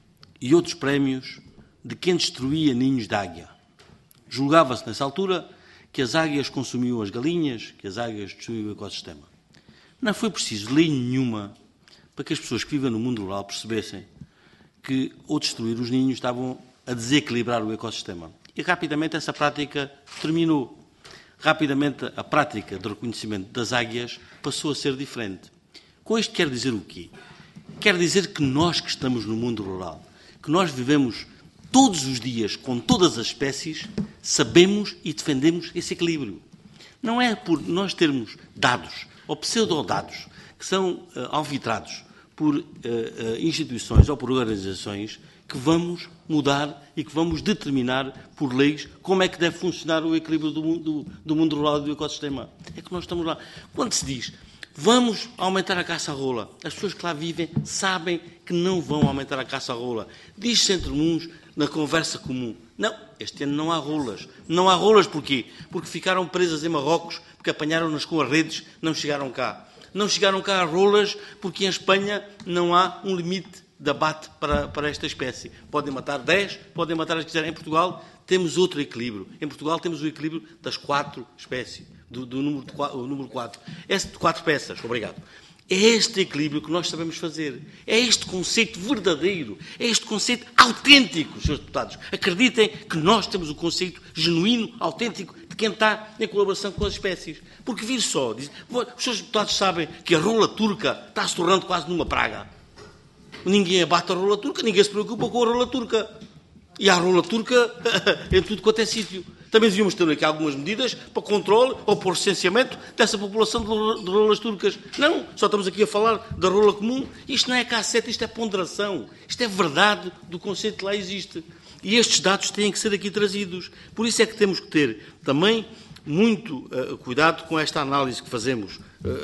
e outros prémios de quem destruía ninhos de águia. Julgava-se nessa altura que as águias consumiam as galinhas, que as águias destruíam o ecossistema. Não foi preciso lei nenhuma para que as pessoas que vivem no mundo rural percebessem que, ao destruir os ninhos, estavam a desequilibrar o ecossistema. E rapidamente essa prática terminou. Rapidamente a prática de reconhecimento das águias passou a ser diferente. Com isto quer dizer o quê? Quer dizer que nós que estamos no mundo rural, que nós vivemos todos os dias com todas as espécies, sabemos e defendemos esse equilíbrio. Não é por nós termos dados ou pseudodados que são alvitrados por instituições ou por organizações que vamos mudar e que vamos determinar por leis como é que deve funcionar o equilíbrio do mundo rural e do ecossistema. É que nós estamos lá. Quando se diz vamos aumentar a caça à rola, as pessoas que lá vivem sabem que não vão aumentar a caça à rola. Diz-se entre uns na conversa comum. Não, este ano não há rolas. Não há rolas porquê? Porque ficaram presas em Marrocos, porque apanharam-nas com as redes, não chegaram cá. Não chegaram cá as rolas porque em Espanha não há um limite de abate para esta espécie. Podem matar 10, podem matar as que quiserem. Em Portugal temos outro equilíbrio. Em Portugal temos o equilíbrio das 4 espécies, do número 4. Esse de 4 peças, obrigado. É este equilíbrio que nós sabemos fazer. É este conceito verdadeiro. É este conceito autêntico, Srs. Deputados. Acreditem que nós temos o conceito genuíno, autêntico, de quem está em colaboração com as espécies. Porque vir só, os Srs. Deputados sabem que a rola turca está se tornando quase numa praga. Ninguém abate a rola turca, ninguém se preocupa com a rola turca. E há rola turca em tudo quanto é sítio. Também devíamos ter aqui algumas medidas para controle ou para o licenciamento dessa população de rolas turcas. Não, só estamos aqui a falar da rola comum. Isto não é cassete, isto é ponderação. Isto é verdade do conceito que lá existe. E estes dados têm que ser aqui trazidos. Por isso é que temos que ter também muito cuidado com esta análise que fazemos,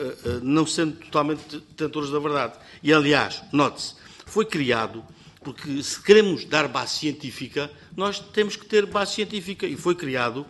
não sendo totalmente detentores da verdade. E, aliás, note-se, foi criado porque se queremos dar base científica, nós temos que ter base científica. E foi criado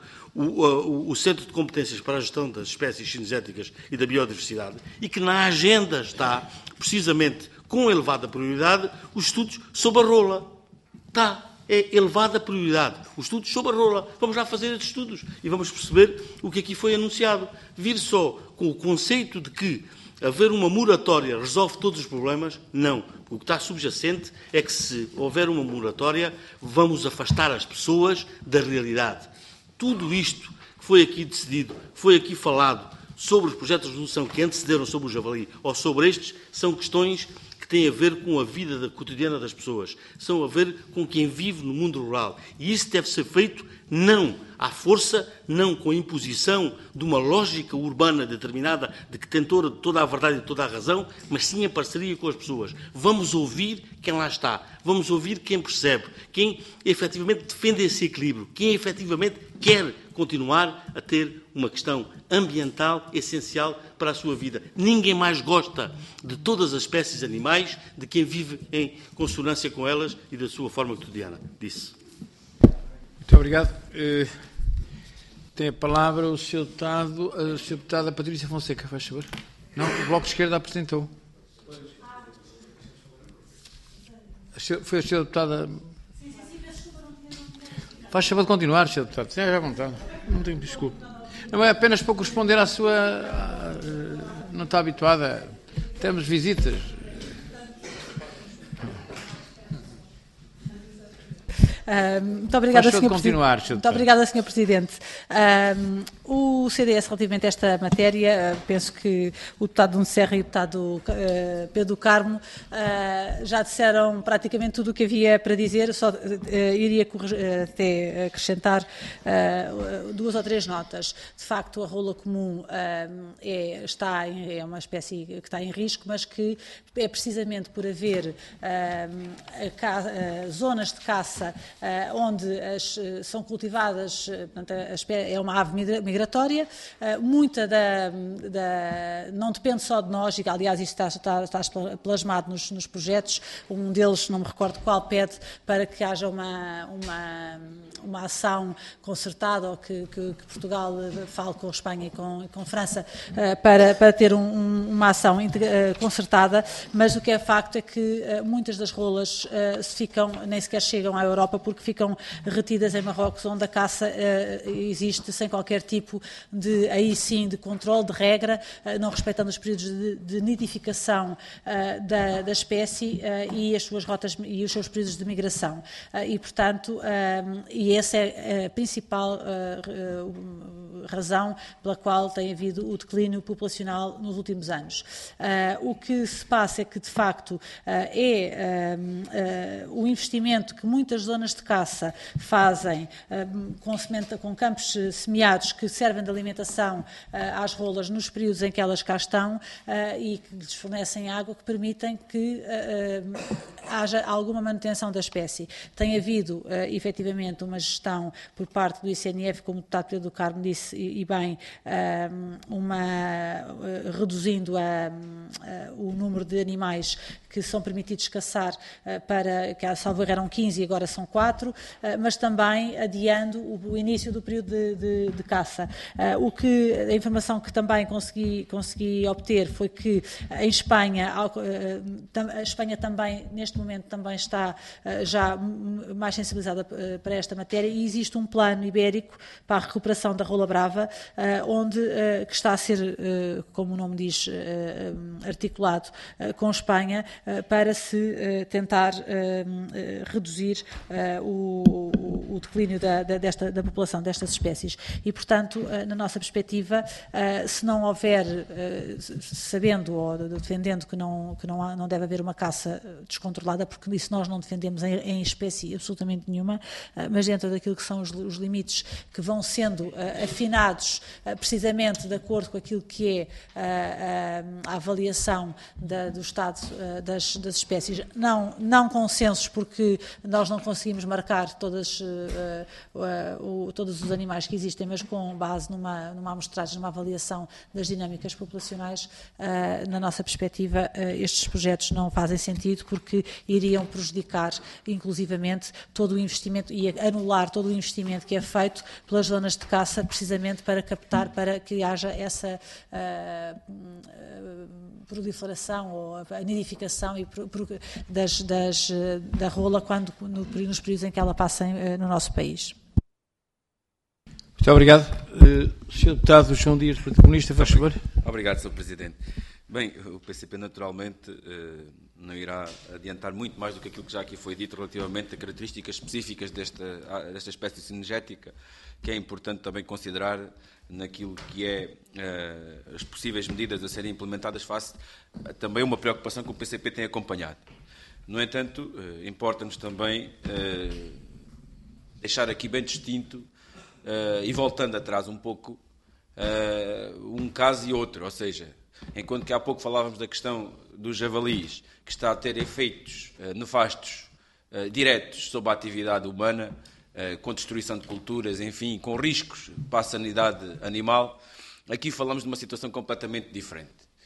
o Centro de Competências para a Gestão das Espécies Cinegéticas e da Biodiversidade e que na agenda está, precisamente, com elevada prioridade, os estudos sobre a rola. Está. É elevada prioridade. Os estudos sobre a rola. Vamos lá fazer estes estudos e vamos perceber o que aqui foi anunciado. Vir só com o conceito de que haver uma moratória resolve todos os problemas, não. O que está subjacente é que se houver uma moratória, vamos afastar as pessoas da realidade. Tudo isto que foi aqui decidido, foi aqui falado sobre os projetos de resolução que antecederam sobre o javali ou sobre estes, são questões que têm a ver com a vida cotidiana das pessoas, são a ver com quem vive no mundo rural. E isso deve ser feito não à força, não com a imposição de uma lógica urbana determinada, de que tem toda a verdade e toda a razão, mas sim em parceria com as pessoas. Vamos ouvir quem lá está, vamos ouvir quem percebe, quem efetivamente defende esse equilíbrio, quem efetivamente quer continuar a ter uma questão ambiental essencial para a sua vida. Ninguém mais gosta de todas as espécies animais, de quem vive em consonância com elas e da sua forma cotidiana. Disse. Muito obrigado. Tem a palavra o Sr. Deputada Patrícia Fonseca, faz favor. Não, o Bloco de Esquerda apresentou. Foi a Sra. Deputada... Faz favor de continuar, Sr. Deputado. Esteja à vontade. Não tenho desculpa. Não é apenas para corresponder à sua... Não está habituada. Temos visitas. Muito obrigada, Sr. Presidente. Muito obrigada, Sr. Presidente. O CDS, relativamente a esta matéria, penso que o deputado Nuno Serra e o deputado Pedro Carmo já disseram praticamente tudo o que havia para dizer. Eu só iria até acrescentar 2 ou 3 notas. De facto, a rola comum é uma espécie que está em risco, mas que é precisamente por haver zonas de caça onde são cultivadas, portanto, é uma ave migratória, muita não depende só de nós, e aliás isso está plasmado nos projetos. Um deles, não me recordo qual, pede para que haja uma ação concertada, ou que Portugal fale com Espanha e com França para ter uma ação concertada, mas o que é facto é que muitas das rolas nem sequer chegam à Europa, porque ficam retidas em Marrocos, onde a caça existe sem qualquer tipo de, aí sim, de controle, de regra, não respeitando os períodos de nidificação da espécie e as suas rotas e os seus períodos de migração. E, portanto, e essa é a principal razão pela qual tem havido o declínio populacional nos últimos anos. O que se passa é que, de facto, o investimento que muitas zonas de caça fazem com campos semeados que servem de alimentação às rolas nos períodos em que elas cá estão e que lhes fornecem água, que permitem que haja alguma manutenção da espécie. Tem havido, efetivamente, uma gestão por parte do ICNF, como o deputado Pedro Carmo disse, e bem, reduzindo o número de animais que são permitidos caçar, para que, salvo erro, eram 15 e agora são 4, mas também adiando o início do período de caça. A informação que também consegui obter foi que em Espanha, a Espanha também, neste momento, também está já mais sensibilizada para esta matéria, e existe um plano ibérico para a recuperação da rola brava, que está a ser, como o nome diz, articulado com Espanha, para se tentar reduzir o declínio da população destas espécies. E, portanto, na nossa perspectiva, se não houver, sabendo ou defendendo que não deve haver uma caça descontrolada, porque isso nós não defendemos em espécie absolutamente nenhuma, mas dentro daquilo que são os limites que vão sendo afinados precisamente de acordo com aquilo que é a avaliação do estado das espécies, não consensos, porque nós não conseguimos marcar todos os animais que existem, mas com base numa amostragem, numa avaliação das dinâmicas populacionais. Na nossa perspectiva, estes projetos não fazem sentido, porque iriam prejudicar, inclusivamente, todo o investimento e anular todo o investimento que é feito pelas zonas de caça, precisamente para captar, para que haja essa proliferação ou a nidificação da rola nos períodos em que ela passa no nosso país. Muito obrigado. Sr. Deputado João Dias, Partido Comunista, faz favor. Obrigado, Sr. Presidente. Bem, o PCP naturalmente não irá adiantar muito mais do que aquilo que já aqui foi dito relativamente a características específicas desta espécie cinegética, que é importante também considerar naquilo que é as possíveis medidas a serem implementadas face também uma preocupação que o PCP tem acompanhado. No entanto, importa-nos também deixar aqui bem distinto, e voltando atrás um pouco, um caso e outro, ou seja, enquanto que há pouco falávamos da questão dos javalis, que está a ter efeitos nefastos, diretos sobre a atividade humana, com destruição de culturas, enfim, com riscos para a sanidade animal, aqui falamos de uma situação completamente diferente.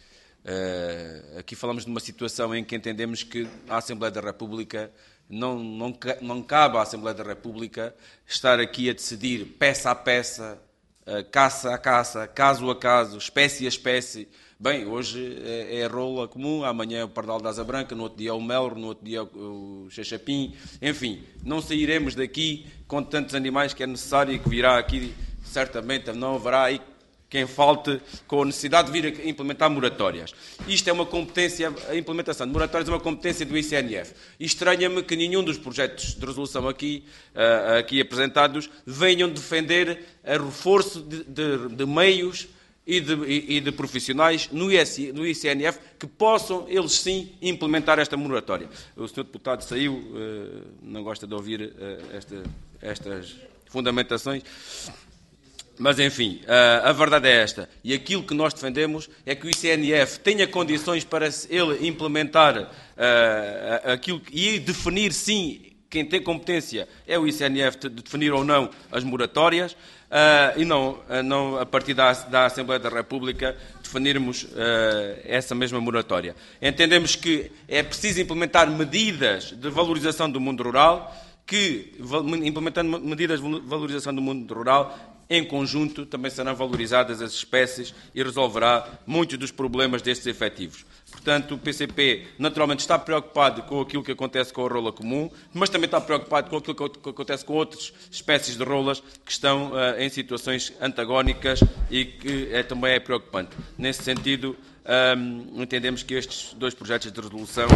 Aqui falamos de uma situação em que entendemos que a Assembleia da República não cabe à Assembleia da República estar aqui a decidir peça a peça, caça a caça, caso a caso, espécie a espécie. Bem, hoje é a rola comum, amanhã é o pardal da asa branca, no outro dia é o melro, no outro dia é o xaxapim. Enfim, não sairemos daqui com tantos animais que é necessário e que virá aqui, certamente, não haverá aí quem falte com a necessidade de vir a implementar moratórias. Isto é uma competência, a implementação de moratórias é uma competência do ICNF. E estranha-me que nenhum dos projetos de resolução aqui apresentados venham defender a reforço de meios e de profissionais no ICNF que possam, eles sim, implementar esta moratória. O Sr. Deputado saiu, não gosta de ouvir estas fundamentações. Mas, enfim, a verdade é esta. E aquilo que nós defendemos é que o ICNF tenha condições para ele implementar aquilo e definir, sim, quem tem competência é o ICNF de definir ou não as moratórias e não a partir da Assembleia da República definirmos essa mesma moratória. Entendemos que é preciso implementar medidas de valorização do mundo rural, que, implementando medidas de valorização do mundo rural, em conjunto, também serão valorizadas as espécies e resolverá muitos dos problemas destes efetivos. Portanto, o PCP naturalmente está preocupado com aquilo que acontece com a rola comum, mas também está preocupado com aquilo que acontece com outras espécies de rolas que estão em situações antagónicas e que também é preocupante. Nesse sentido, entendemos que estes dois projetos de resolução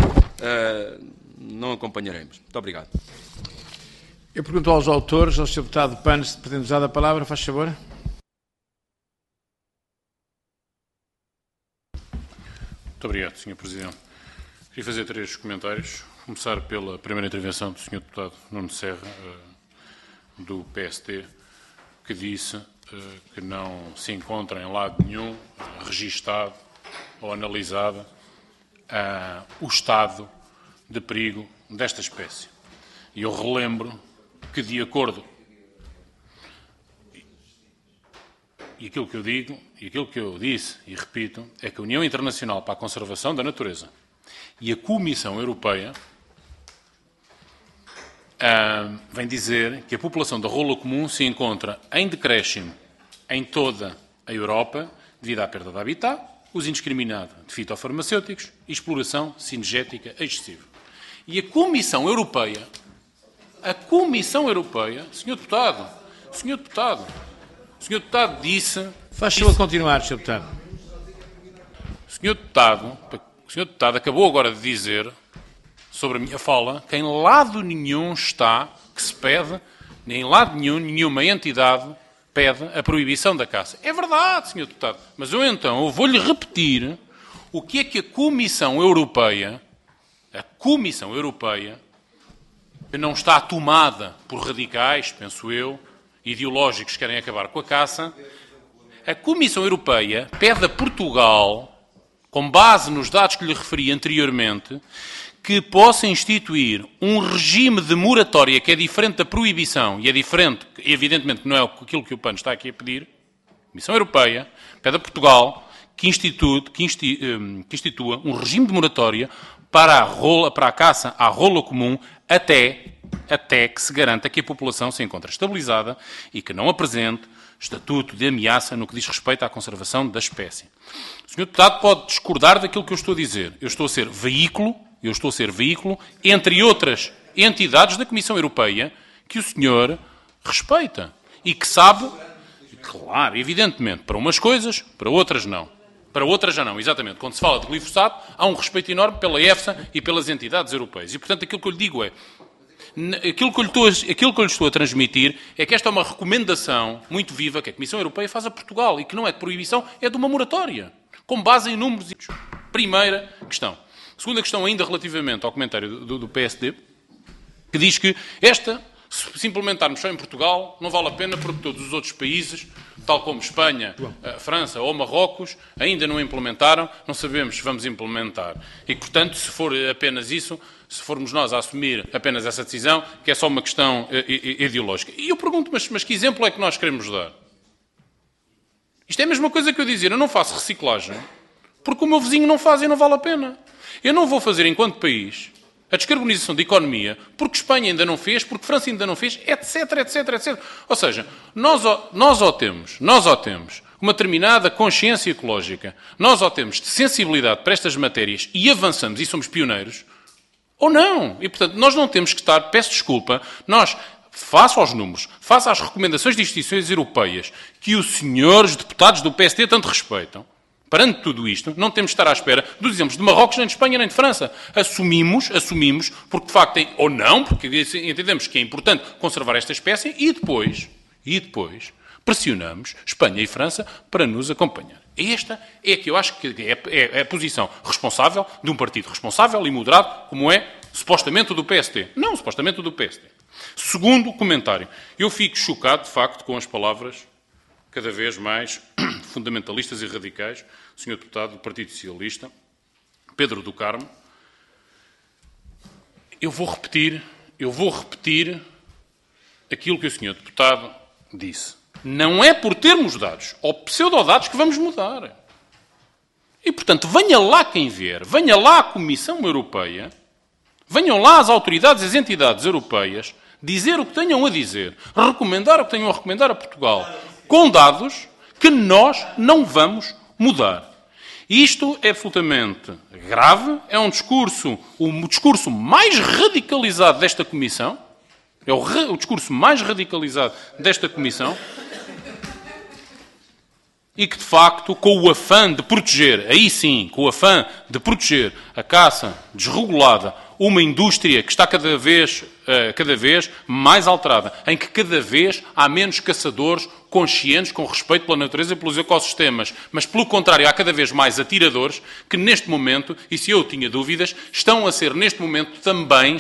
não acompanharemos. Muito obrigado. Eu pergunto aos autores, ao Sr. Deputado Panes, se pretende usar a palavra, faz favor. Muito obrigado, Sr. Presidente. Queria fazer 3 comentários. Começar pela primeira intervenção do Sr. Deputado Nuno Serra, do PST, que disse que não se encontra em lado nenhum registado ou analisado o estado de perigo desta espécie. E eu relembro que, de acordo, e aquilo que eu digo, e aquilo que eu disse e repito, é que a União Internacional para a Conservação da Natureza e a Comissão Europeia vem dizer que a população da rola comum se encontra em decréscimo em toda a Europa devido à perda de habitat, uso indiscriminado de fitofarmacêuticos e exploração cinegética excessiva. E a Comissão Europeia, Sr. Deputado disse... Faz favor continuar, Sr. Deputado. O Sr. Deputado acabou agora de dizer, sobre a minha fala, que em lado nenhum está, que se pede, nem em lado nenhum, nenhuma entidade pede a proibição da caça. É verdade, Sr. Deputado, mas eu vou-lhe repetir o que é que a Comissão Europeia, que não está tomada por radicais, penso eu, ideológicos que querem acabar com a caça, a Comissão Europeia pede a Portugal, com base nos dados que lhe referi anteriormente, que possa instituir um regime de moratória que é diferente da proibição, e é diferente, evidentemente, que não é aquilo que o PAN está aqui a pedir. A Comissão Europeia pede a Portugal que institua um regime de moratória para a caça à rola comum até que se garanta que a população se encontre estabilizada e que não apresente estatuto de ameaça no que diz respeito à conservação da espécie. O Sr. Deputado pode discordar daquilo que eu estou a dizer. Eu estou a ser veículo, entre outras entidades da Comissão Europeia, que o senhor respeita e que sabe, claro, evidentemente, para umas coisas, para outras não. Para outras já não, exatamente. Quando se fala de glifosato, há um respeito enorme pela EFSA e pelas entidades europeias. E, portanto, aquilo que eu lhe digo é, aquilo que eu lhe estou a transmitir é que esta é uma recomendação muito viva que a Comissão Europeia faz a Portugal e que não é de proibição, é de uma moratória, com base em números. Primeira questão. Segunda questão, ainda relativamente ao comentário do PSD, que diz que se implementarmos só em Portugal, não vale a pena porque todos os outros países, tal como Espanha, França ou Marrocos, ainda não implementaram, não sabemos se vamos implementar. E, portanto, se for apenas isso, se formos nós a assumir apenas essa decisão, que é só uma questão ideológica. E eu pergunto, mas que exemplo é que nós queremos dar? Isto é a mesma coisa que eu dizer, eu não faço reciclagem porque o meu vizinho não faz e não vale a pena. Eu não vou fazer, enquanto país, a descarbonização da economia, porque Espanha ainda não fez, porque França ainda não fez, etc, etc, etc. Ou seja, nós temos uma determinada consciência ecológica, nós temos de sensibilidade para estas matérias e avançamos e somos pioneiros, ou não. E, portanto, nós não temos que estar, peço desculpa, face aos números, face às recomendações de instituições europeias que os senhores deputados do PSD tanto respeitam, perante tudo isto, não temos de estar à espera dos exemplos de Marrocos, nem de Espanha, nem de França. Assumimos, porque de facto ou não, porque entendemos que é importante conservar esta espécie, e depois pressionamos Espanha e França para nos acompanhar. Esta é que eu acho que é a posição responsável de um partido responsável e moderado, como é supostamente o do PSD. Não, supostamente o do PSD. Segundo comentário. Eu fico chocado, de facto, com as palavras cada vez mais fundamentalistas e radicais, o Sr. Deputado do Partido Socialista, Pedro do Carmo. Eu vou repetir aquilo que o Sr. Deputado disse. Não é por termos dados ou pseudodados que vamos mudar. E, portanto, venha lá quem vier, venha lá a Comissão Europeia, venham lá as autoridades e as entidades europeias dizer o que tenham a dizer, recomendar o que tenham a recomendar a Portugal, com dados que nós não vamos mudar. Isto é absolutamente grave, é o discurso mais radicalizado desta Comissão, é o discurso mais radicalizado desta Comissão, e que, de facto, com o afã de proteger, aí sim, com o afã de proteger a caça desregulada, uma indústria que está cada vez mais alterada, em que cada vez há menos caçadores conscientes com respeito pela natureza e pelos ecossistemas, mas, pelo contrário, há cada vez mais atiradores que, neste momento, e se eu tinha dúvidas, estão a ser neste momento também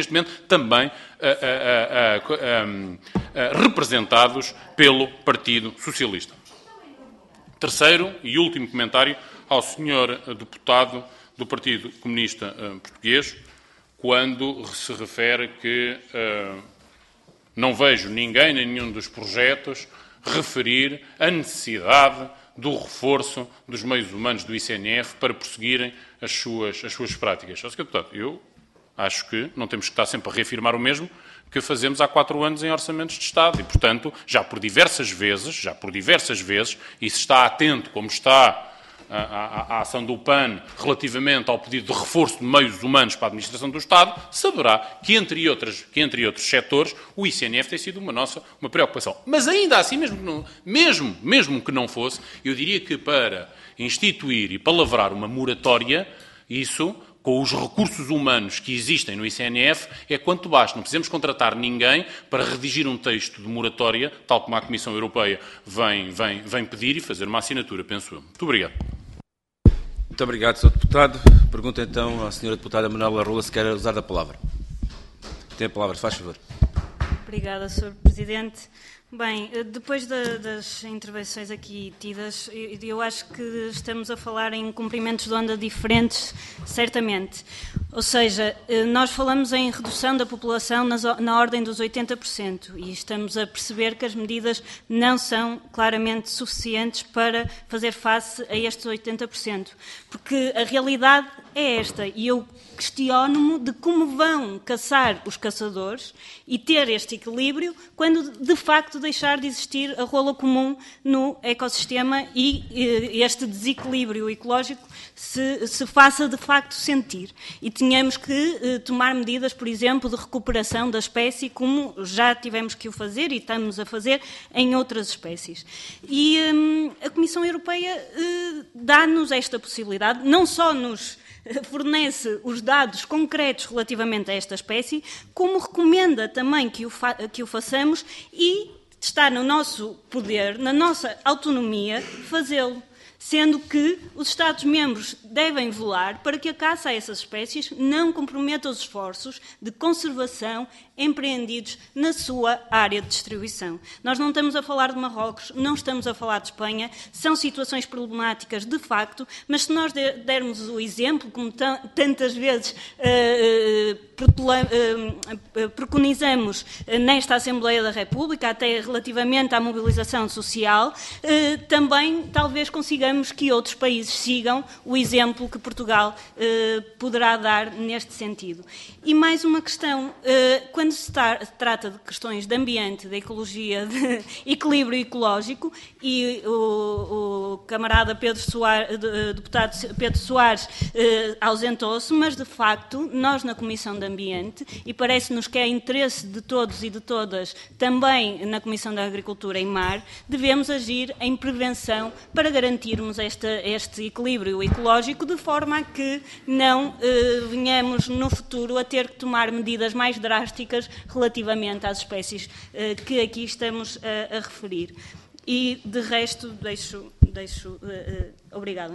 representados pelo Partido Socialista. Terceiro e último comentário ao Sr. Deputado do Partido Comunista Português, quando se refere que não vejo ninguém, nem nenhum dos projetos, referir a necessidade do reforço dos meios humanos do ICNF para prosseguirem as suas práticas. Sr. Deputado, eu acho que não temos que estar sempre a reafirmar o mesmo que fazemos há 4 anos em orçamentos de Estado e, portanto, já por diversas vezes, e se está atento como está à ação do PAN relativamente ao pedido de reforço de meios humanos para a administração do Estado, saberá que, entre outros setores, o ICNF tem sido uma preocupação. Mas ainda assim, mesmo que não fosse, eu diria que para instituir e para lavrar uma moratória, isso, com os recursos humanos que existem no ICNF, é quanto basta. Não precisamos contratar ninguém para redigir um texto de moratória, tal como a Comissão Europeia vem pedir e fazer uma assinatura, penso eu. Muito obrigado. Muito obrigado, Sr. Deputado. Pergunto então à Sra. Deputada Manuela Rola se quer usar a palavra. Tem a palavra, se faz favor. Obrigada, Sr. Presidente. Bem, depois das intervenções aqui tidas, eu acho que estamos a falar em comprimentos de onda diferentes, certamente. Ou seja, nós falamos em redução da população na ordem dos 80% e estamos a perceber que as medidas não são claramente suficientes para fazer face a estes 80%. Porque a realidade é esta e eu questiono-me de como vão caçar os caçadores e ter este equilíbrio quando, de facto, deixar de existir a rola comum no ecossistema e este desequilíbrio ecológico se faça, de facto, sentir. E tínhamos que tomar medidas, por exemplo, de recuperação da espécie, como já tivemos que o fazer e estamos a fazer em outras espécies. E a Comissão Europeia dá-nos esta possibilidade, não só nos fornece os dados concretos relativamente a esta espécie, como recomenda também que o façamos e está no nosso poder, na nossa autonomia, fazê-lo. Sendo que os Estados-membros devem velar para que a caça a essas espécies não comprometa os esforços de conservação empreendidos na sua área de distribuição. Nós não estamos a falar de Marrocos, não estamos a falar de Espanha, são situações problemáticas de facto, mas se nós dermos o exemplo, como tantas vezes preconizamos nesta Assembleia da República, até relativamente à mobilização social, também talvez consigamos que outros países sigam o exemplo que Portugal poderá dar neste sentido. E mais uma questão, quando se trata de questões de ambiente, de ecologia, de equilíbrio ecológico, e o camarada deputado Pedro Soares ausentou-se, mas de facto nós na Comissão de Ambiente, e parece-nos que é interesse de todos e de todas, também na Comissão da Agricultura e Mar, devemos agir em prevenção para garantirmos este equilíbrio ecológico, de forma a que não venhamos no futuro a ter que tomar medidas mais drásticas relativamente às espécies que aqui estamos a referir. E, de resto, deixo obrigada.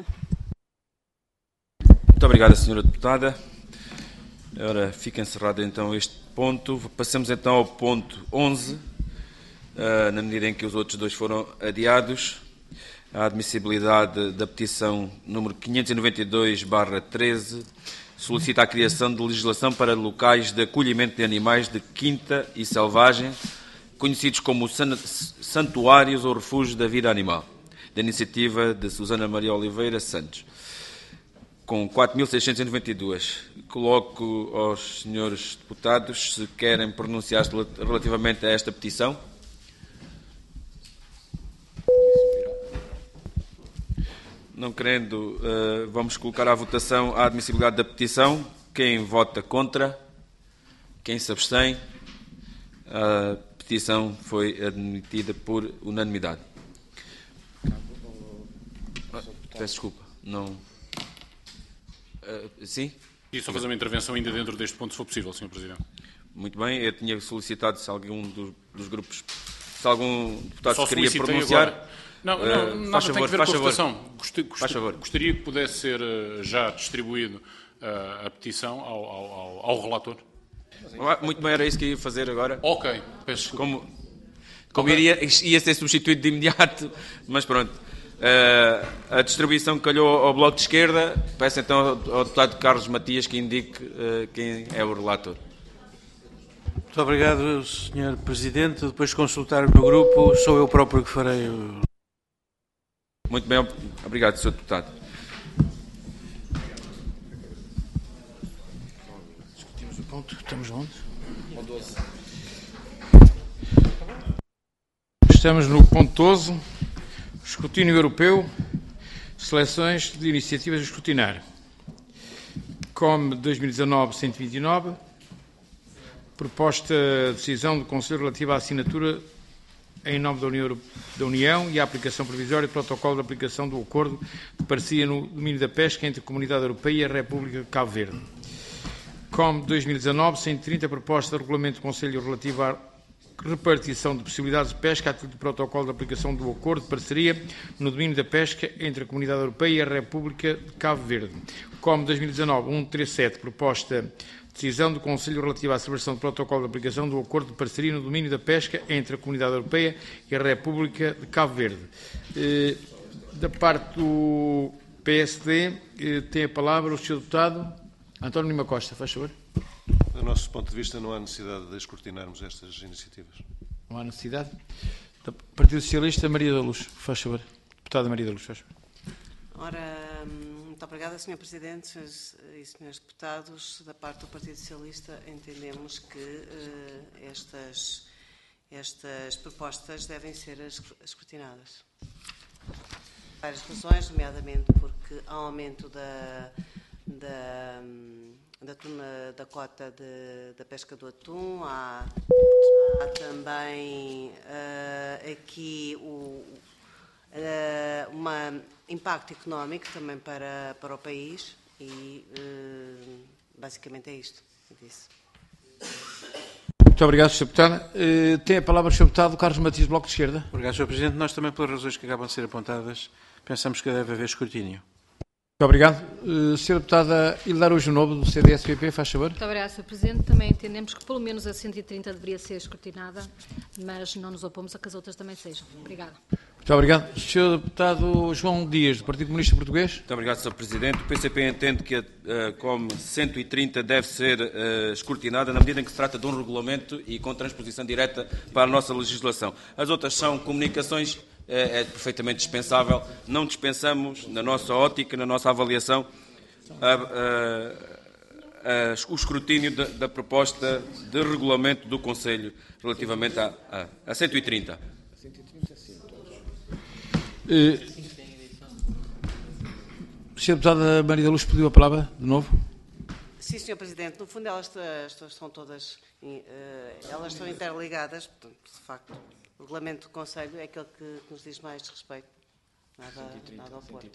Muito obrigada, Sra. Deputada. Ora, fica encerrado então este ponto. Passamos então ao ponto 11, na medida em que os outros dois foram adiados. A admissibilidade da petição número 592/13 solicita a criação de legislação para locais de acolhimento de animais de quinta e selvagem, conhecidos como santuários ou refúgios da vida animal, da iniciativa de Susana Maria Oliveira Santos, com 4.692. Coloco aos senhores deputados se querem pronunciar-se relativamente a esta petição. Não querendo, vamos colocar à votação a admissibilidade da petição. Quem vota contra? Quem se abstém? A petição foi admitida por unanimidade. Peço desculpa. Não. Sim? E só fazer uma intervenção ainda dentro deste ponto, se for possível, Sr. Presidente. Muito bem. Eu tinha solicitado se algum dos grupos, se algum deputado se queria pronunciar. Agora. Não, nada tem que ver com a votação. Gostaria que pudesse ser já distribuído a petição ao relator. Muito bem, era isso que ia fazer agora. Ok, peço desculpa. Como ia ser substituído de imediato, mas pronto. A distribuição calhou ao Bloco de Esquerda. Peço então ao deputado Carlos Matias que indique quem é o relator. Muito obrigado, Sr. Presidente. Depois de consultar o meu grupo, sou eu próprio que farei o... Muito bem, obrigado, Sr. Deputado. Discutimos o ponto, estamos onde? Estamos no ponto 12, escrutínio europeu, seleções de iniciativas a escrutinar. COM 2019-129, proposta de decisão do Conselho relativa à assinatura em nome da União e a aplicação provisória do protocolo de aplicação do acordo de parceria no domínio da pesca entre a Comunidade Europeia e a República de Cabo Verde. COM 2019-130, proposta de regulamento do Conselho relativo à repartição de possibilidades de pesca a título de protocolo de aplicação do acordo de parceria no domínio da pesca entre a Comunidade Europeia e a República de Cabo Verde. COM 2019-137, proposta decisão do Conselho relativa à celebração do protocolo de aplicação do acordo de parceria no domínio da pesca entre a Comunidade Europeia e a República de Cabo Verde. Da parte do PSD, tem a palavra o Sr. Deputado António Lima Costa. Faz favor. Do nosso ponto de vista, não há necessidade de escrutinarmos estas iniciativas. Não há necessidade? Do Partido Socialista, Maria da Luz. Faz favor. Deputada Maria da Luz, faz favor. Ora, muito obrigada, Sr. Presidente, senhores e senhores deputados. Da parte do Partido Socialista, entendemos que estas propostas devem ser escrutinadas. Várias razões, nomeadamente porque há um aumento da cota da pesca do atum, há também aqui um impacto económico também para o país e basicamente é isto que disse. Muito obrigado, Sr. Deputado. Tem a palavra o Sr. Deputado Carlos Matias, Bloco de Esquerda. Obrigado, Sr. Presidente. Nós também, pelas razões que acabam de ser apontadas, pensamos que deve haver escrutínio. Muito obrigado. Sra. Deputada Hilar Araújo Novo, do CDS-PP, faz favor. Muito obrigada, Sr. Presidente. Também entendemos que pelo menos a 130 deveria ser escrutinada, mas não nos opomos a que as outras também sejam. Obrigada. Muito obrigado. Sr. Deputado João Dias, do Partido Comunista Português. Muito obrigado, Sr. Presidente. O PCP entende que como 130 deve ser escrutinada na medida em que se trata de um regulamento e com transposição direta para a nossa legislação. As outras são comunicações, é perfeitamente dispensável. Não dispensamos, na nossa ótica, na nossa avaliação, o escrutínio da proposta de regulamento do Conselho relativamente a 130. Sra. Deputada Maria da Luz pediu a palavra de novo. Sim, Sr. Presidente. No fundo, elas estão todas elas estão interligadas. Portanto, de facto, o regulamento do Conselho é aquele que nos diz mais de respeito. Nada a opor.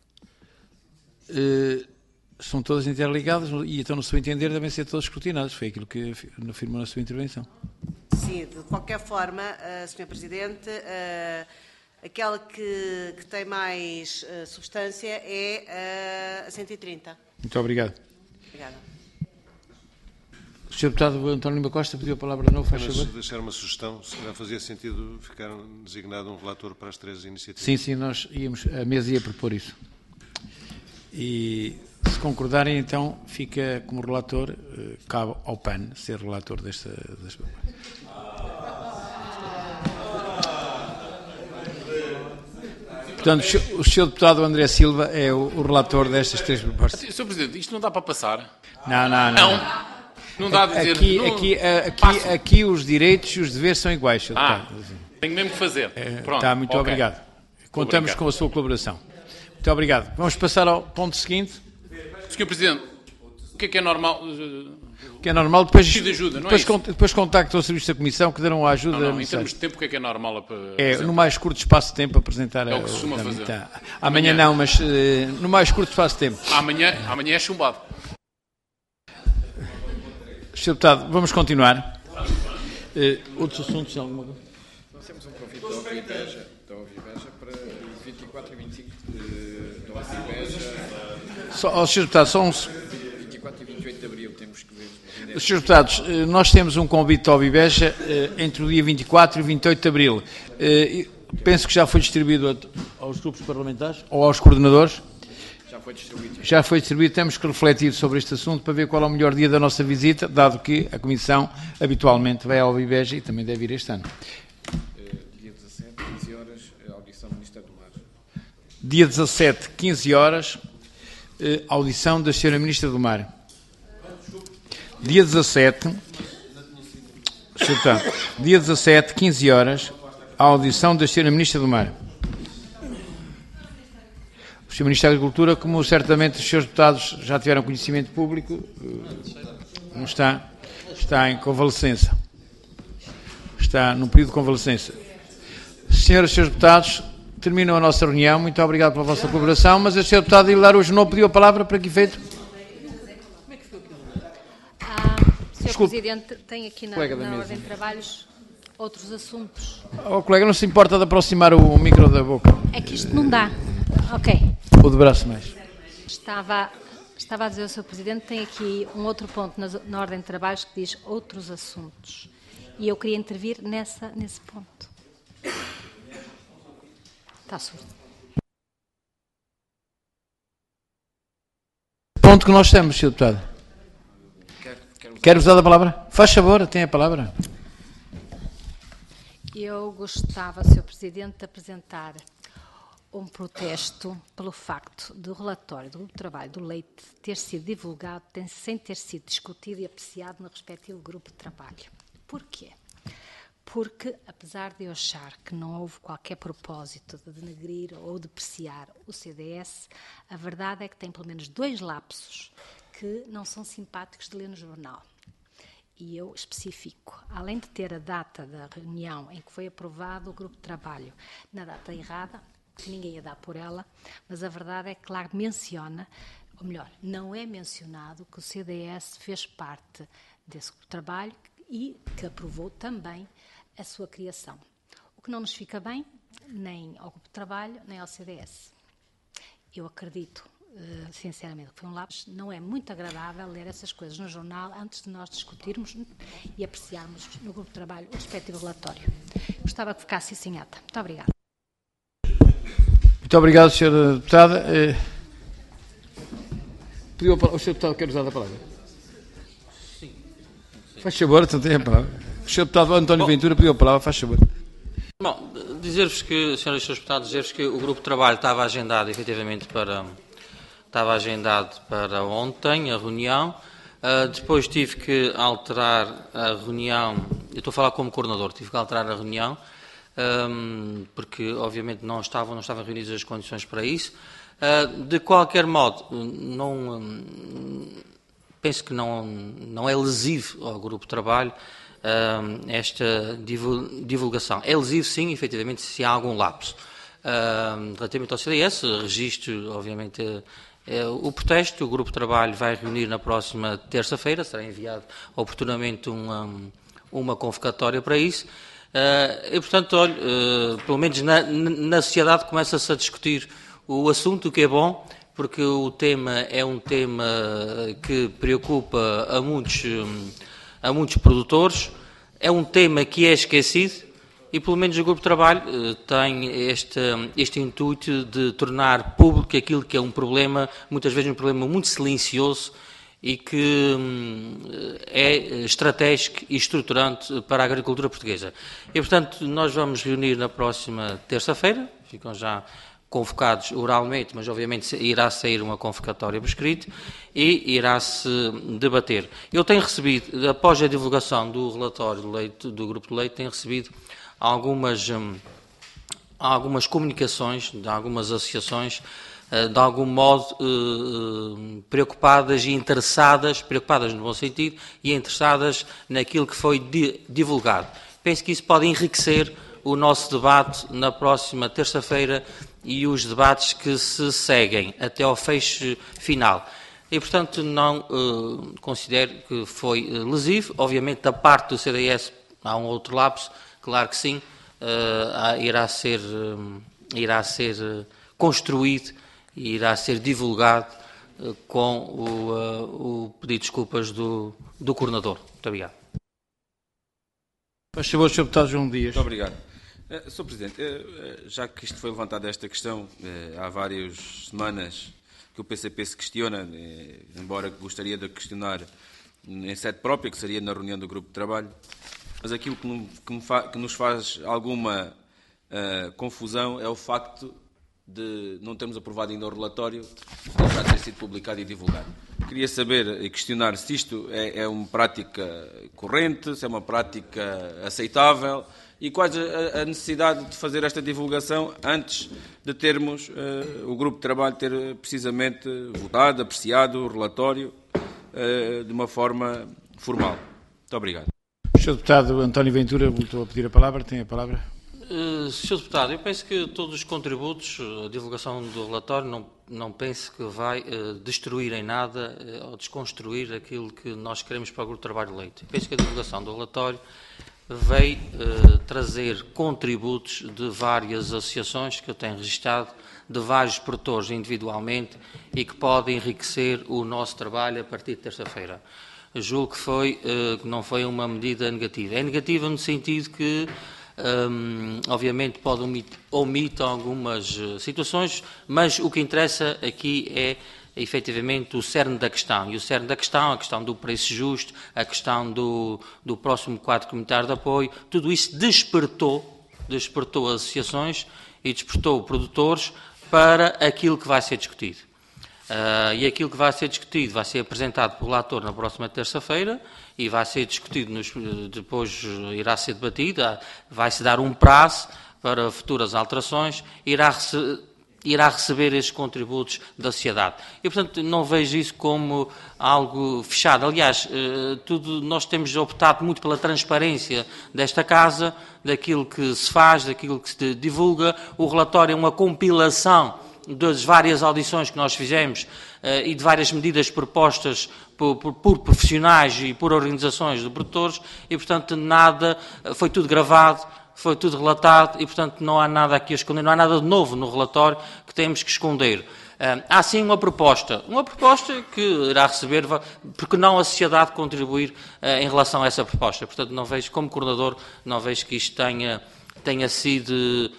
São todas interligadas e, então, no seu entender, devem ser todas escrutinadas. Foi aquilo que afirmou na sua intervenção. Sim, de qualquer forma, Sr. Presidente, aquela que tem mais substância é a 130. Muito obrigado. Obrigada. O Sr. Deputado António Lima Costa pediu a palavra de novo, faz favor. Deixar uma sugestão, se calhar fazia sentido ficar designado um relator para as 3 iniciativas. Sim, a mesa ia propor isso. E, se concordarem, então, fica como relator, cabe ao PAN ser relator desta. Portanto, o Sr. Deputado André Silva é o relator destas 3 propostas. Sr. Presidente, isto não dá para passar? Não dá a dizer... Aqui os direitos e os deveres são iguais, Sr. Deputado. Tenho mesmo que fazer. Pronto. Está, muito obrigado. Contamos com a sua colaboração. Muito obrigado. Vamos passar ao ponto seguinte. Sr. Presidente, o que é normal? O que é normal, depois contactam o Serviço da Comissão que darão a ajuda. Não, em termos de tempo, o que é normal? No mais curto espaço de tempo apresentar. É o que se costuma fazer. Amanhã não, mas no mais curto espaço de tempo. Amanhã é chumbado. Sr. Deputado, vamos continuar. Outros assuntos? Alguma coisa? Nós temos um convite da Oviveja para 24 e 25 da Oviveja. Sr. Deputado, só 24 e 28 de abril temos que ver. Srs. Deputados, nós temos um convite da Oviveja entre o dia 24 e 28 de abril. Penso que já foi distribuído aos grupos parlamentares ou aos coordenadores. Já foi distribuído. Temos que refletir sobre este assunto para ver qual é o melhor dia da nossa visita, dado que a Comissão habitualmente vai à Oviveja e também deve ir este ano. Dia 17, 15 horas, audição do Ministério do Mar. Dia 17, 15 horas, audição da Sra. Ministra do Mar. Dia 17, dia 17, 15 horas, a audição da Sra. Ministra do Mar. O Sr. Ministro da Agricultura, como certamente os Srs. Deputados já tiveram conhecimento público, não está em convalescença. Está num período de convalescença. Senhoras e Srs. Deputados, terminam a nossa reunião. Muito obrigado pela vossa colaboração, mas a Sra. Deputada Hilar Araújo Novo pediu a palavra para que efeito? Sr. Presidente, tem aqui na ordem de trabalhos outros assuntos. Colega, não se importa de aproximar o micro da boca? É que isto não dá. Ok. Ou de braço mais. Estava a dizer ao Sr. Presidente, tem aqui um outro ponto na ordem de trabalhos que diz outros assuntos. E eu queria intervir nesse ponto. Está surdo. Ponto que nós estamos, Sr. Deputado. Quer usar a palavra? Faz favor, tem a palavra. Eu gostava, Sr. Presidente, de apresentar um protesto pelo facto do relatório do trabalho do leite ter sido divulgado sem ter sido discutido e apreciado no respectivo grupo de trabalho. Porquê? Porque, apesar de eu achar que não houve qualquer propósito de denegrir ou depreciar o CDS, a verdade é que tem pelo menos 2 lapsos que não são simpáticos de ler no jornal. E eu especifico, além de ter a data da reunião em que foi aprovado o grupo de trabalho na data errada, que ninguém ia dar por ela, mas a verdade é que lá menciona, ou melhor, não é mencionado que o CDS fez parte desse grupo de trabalho e que aprovou também a sua criação. O que não nos fica bem, nem ao grupo de trabalho, nem ao CDS. Eu acredito, sinceramente, que foi um lapso. Não é muito agradável ler essas coisas no jornal antes de nós discutirmos e apreciarmos no grupo de trabalho o respectivo relatório. Gostava que ficasse assim em ata. Muito obrigada. Muito obrigado, Sra. Deputada. O Sr. Deputado quer usar a palavra? Sim. Faz favor, então tem a palavra. O Sr. Deputado António Ventura pediu a palavra, faz favor. Bom, dizer-vos que, senhoras e senhores deputados, dizer-vos que o grupo de trabalho estava agendado, efetivamente, para ontem, a reunião. Depois tive que alterar a reunião, eu estou a falar como coordenador, tive que alterar a reunião, porque, obviamente, não estavam reunidas as condições para isso. De qualquer modo, penso que não é lesivo ao grupo de trabalho esta divulgação. É lesivo, sim, efetivamente, se há algum lapso. Relativamente ao CDS, registro, obviamente, o protesto. O grupo de trabalho vai reunir na próxima terça-feira, será enviado oportunamente uma convocatória para isso. E, portanto, olha, pelo menos na sociedade começa-se a discutir o assunto, o que é bom, porque o tema é um tema que preocupa a muitos produtores, é um tema que é esquecido e, pelo menos, o Grupo de Trabalho tem este intuito de tornar público aquilo que é um problema, muitas vezes um problema muito silencioso e que é estratégico e estruturante para a agricultura portuguesa. E, portanto, nós vamos reunir na próxima terça-feira, ficam já convocados oralmente, mas obviamente irá sair uma convocatória por escrito e irá-se debater. Eu tenho recebido, após a divulgação do relatório do leite, do Grupo de Leite, tenho recebido algumas comunicações de algumas associações, de algum modo preocupadas e interessadas, preocupadas no bom sentido, e interessadas naquilo que foi divulgado. Penso que isso pode enriquecer o nosso debate na próxima terça-feira e os debates que se seguem até ao fecho final. E, portanto, não considero que foi lesivo. Obviamente, da parte do CDS há um outro lapso, claro que sim, irá ser construído e irá ser divulgado com o pedido de desculpas do coordenador. Muito obrigado. Faz favor, Sr. Deputado João Dias. Muito obrigado. Sr. Presidente, já que isto foi levantado esta questão, há várias semanas que o PCP se questiona, embora gostaria de questionar em sede própria, que seria na reunião do Grupo de Trabalho, mas aquilo que nos faz alguma confusão é o facto de não termos aprovado ainda o relatório, que já ter sido publicado e divulgado. Queria saber e questionar se isto é uma prática corrente, se é uma prática aceitável e quais a necessidade de fazer esta divulgação antes de termos o Grupo de Trabalho ter precisamente votado, apreciado o relatório de uma forma formal. Muito obrigado. O Sr. Deputado António Ventura voltou a pedir a palavra. Tem a palavra. Sr. Deputado, eu penso que todos os contributos, a divulgação do relatório, não penso que vai destruir em nada ou desconstruir aquilo que nós queremos para o Grupo de Trabalho de Leite. Penso que a divulgação do relatório veio trazer contributos de várias associações que eu tenho registrado, de vários produtores individualmente e que podem enriquecer o nosso trabalho a partir de terça-feira. Julgo que não foi uma medida negativa. É negativa no sentido que obviamente pode omite algumas situações, mas o que interessa aqui é efetivamente o cerne da questão. E o cerne da questão, a questão do preço justo, a questão do próximo quadro comunitário de apoio, tudo isso despertou as associações e despertou produtores para aquilo que vai ser discutido. E aquilo que vai ser discutido vai ser apresentado pelo relator na próxima terça-feira e vai ser discutido, depois irá ser debatido, vai-se dar um prazo para futuras alterações, irá receber estes contributos da sociedade. E, portanto, não vejo isso como algo fechado. Aliás, nós temos optado muito pela transparência desta Casa, daquilo que se faz, daquilo que se divulga. O relatório é uma compilação das várias audições que nós fizemos e de várias medidas propostas por profissionais e por organizações de produtores e, portanto, foi tudo gravado, foi tudo relatado e, portanto, não há nada aqui a esconder, não há nada de novo no relatório que temos que esconder. Há sim uma proposta que irá receber, porque não a sociedade contribuir em relação a essa proposta. Portanto, não vejo, como coordenador, não vejo que isto tenha sido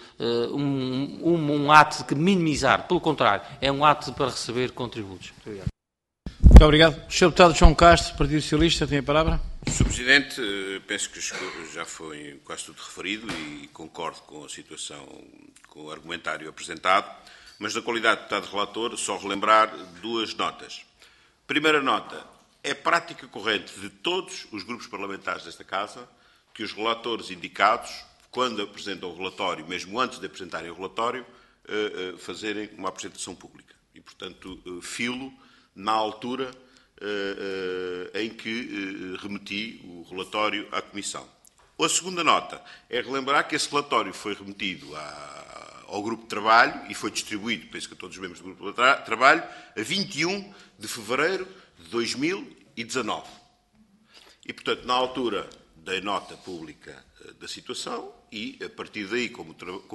um ato de minimizar. Pelo contrário, é um ato para receber contributos. Obrigado. Muito obrigado. Sr. Deputado João Castro, Partido Socialista, tem a palavra. Sr. Presidente, penso que já foi quase tudo referido e concordo com a situação, com o argumentário apresentado, mas na qualidade de deputado relator, só relembrar duas notas. Primeira nota, é prática corrente de todos os grupos parlamentares desta Casa que os relatores indicados, quando apresentam o relatório, mesmo antes de apresentarem o relatório, fazerem uma apresentação pública. E, portanto, filo na altura em que remeti o relatório à Comissão. A segunda nota é relembrar que esse relatório foi remetido ao Grupo de Trabalho e foi distribuído, penso que a todos os membros do Grupo de Trabalho, a 21 de fevereiro de 2019. E, portanto, na altura da nota pública da situação e, a partir daí, como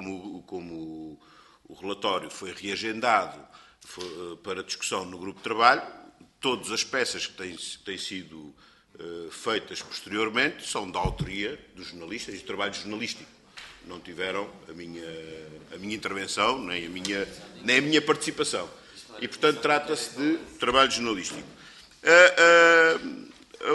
o relatório foi reagendado para discussão no Grupo de Trabalho, todas as peças que têm sido feitas posteriormente são da autoria dos jornalistas e do trabalho jornalístico. Não tiveram a minha intervenção, nem a minha participação. E, portanto, trata-se de trabalho jornalístico. A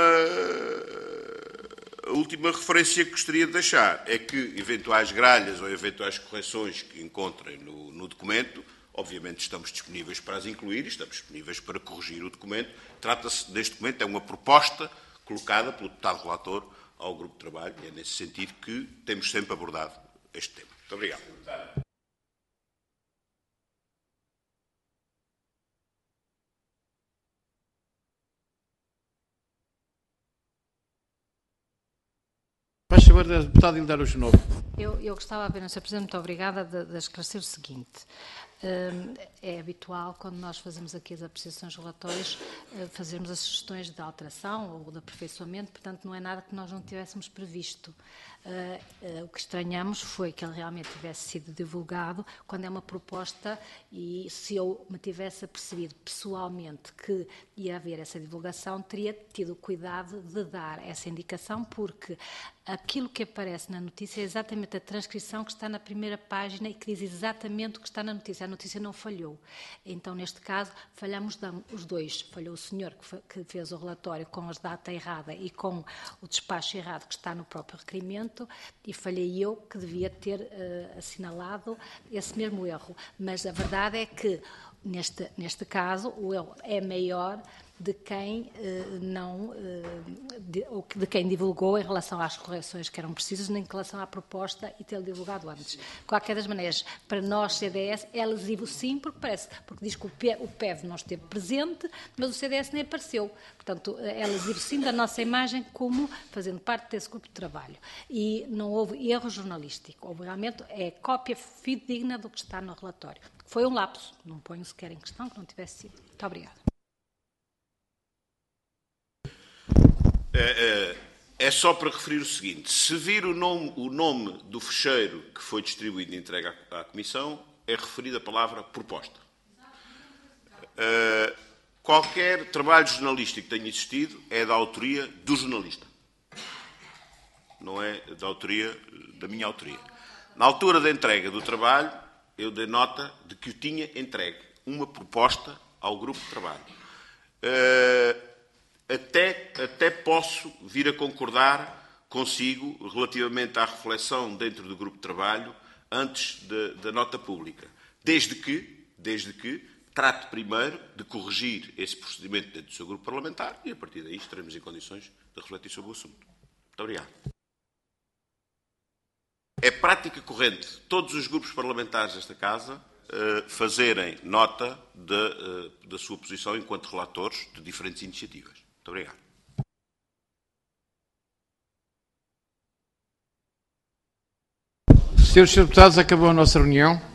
última referência que gostaria de deixar é que eventuais gralhas ou eventuais correções que encontrem no documento, obviamente estamos disponíveis para as incluir e estamos disponíveis para corrigir o documento. Trata-se deste documento, é uma proposta colocada pelo deputado relator ao Grupo de Trabalho e é nesse sentido que temos sempre abordado este tema. Muito obrigado. Faz favor, deputado, lhe dar o novo. Eu gostava apenas, Sr. Presidente, muito obrigada, de esclarecer o seguinte. É habitual, quando nós fazemos aqui as apreciações relatórias, fazermos as sugestões de alteração ou de aperfeiçoamento, portanto, não é nada que nós não tivéssemos previsto. O que estranhamos foi que ele realmente tivesse sido divulgado quando é uma proposta e se eu me tivesse apercebido pessoalmente que ia haver essa divulgação, teria tido cuidado de dar essa indicação, porque aquilo que aparece na notícia é exatamente a transcrição que está na primeira página e que diz exatamente o que está na notícia. A notícia não falhou. Então, neste caso, falhamos os dois. Falhou o senhor que fez o relatório com a data errada e com o despacho errado que está no próprio requerimento e falhei eu que devia ter assinalado esse mesmo erro. Mas a verdade é que, neste caso, o erro é maior de quem de quem divulgou em relação às correções que eram precisas, nem em relação à proposta e ter divulgado antes. De qualquer das maneiras, para nós, CDS, é lesivo sim, porque diz que o PEV não esteve presente, mas o CDS nem apareceu. Portanto, é lesivo sim da nossa imagem como fazendo parte desse grupo de trabalho. E não houve erro jornalístico. Houve realmente cópia fidedigna do que está no relatório. Foi um lapso. Não ponho sequer em questão que não tivesse sido. Muito obrigada. É só para referir o seguinte, se vir o nome do fecheiro que foi distribuído e entregue à Comissão, é referida a palavra proposta. Qualquer trabalho jornalístico que tenha existido é da autoria do jornalista. Não é da minha autoria. Na altura da entrega do trabalho, eu dei nota de que o tinha entregue uma proposta ao grupo de trabalho. Até posso vir a concordar consigo relativamente à reflexão dentro do grupo de trabalho antes da nota pública, desde que trate primeiro de corrigir esse procedimento dentro do seu grupo parlamentar e a partir daí estaremos em condições de refletir sobre o assunto. Muito obrigado. É prática corrente de todos os grupos parlamentares desta Casa fazerem nota da sua posição enquanto relatores de diferentes iniciativas. Muito obrigado. Senhores deputados, acabou a nossa reunião.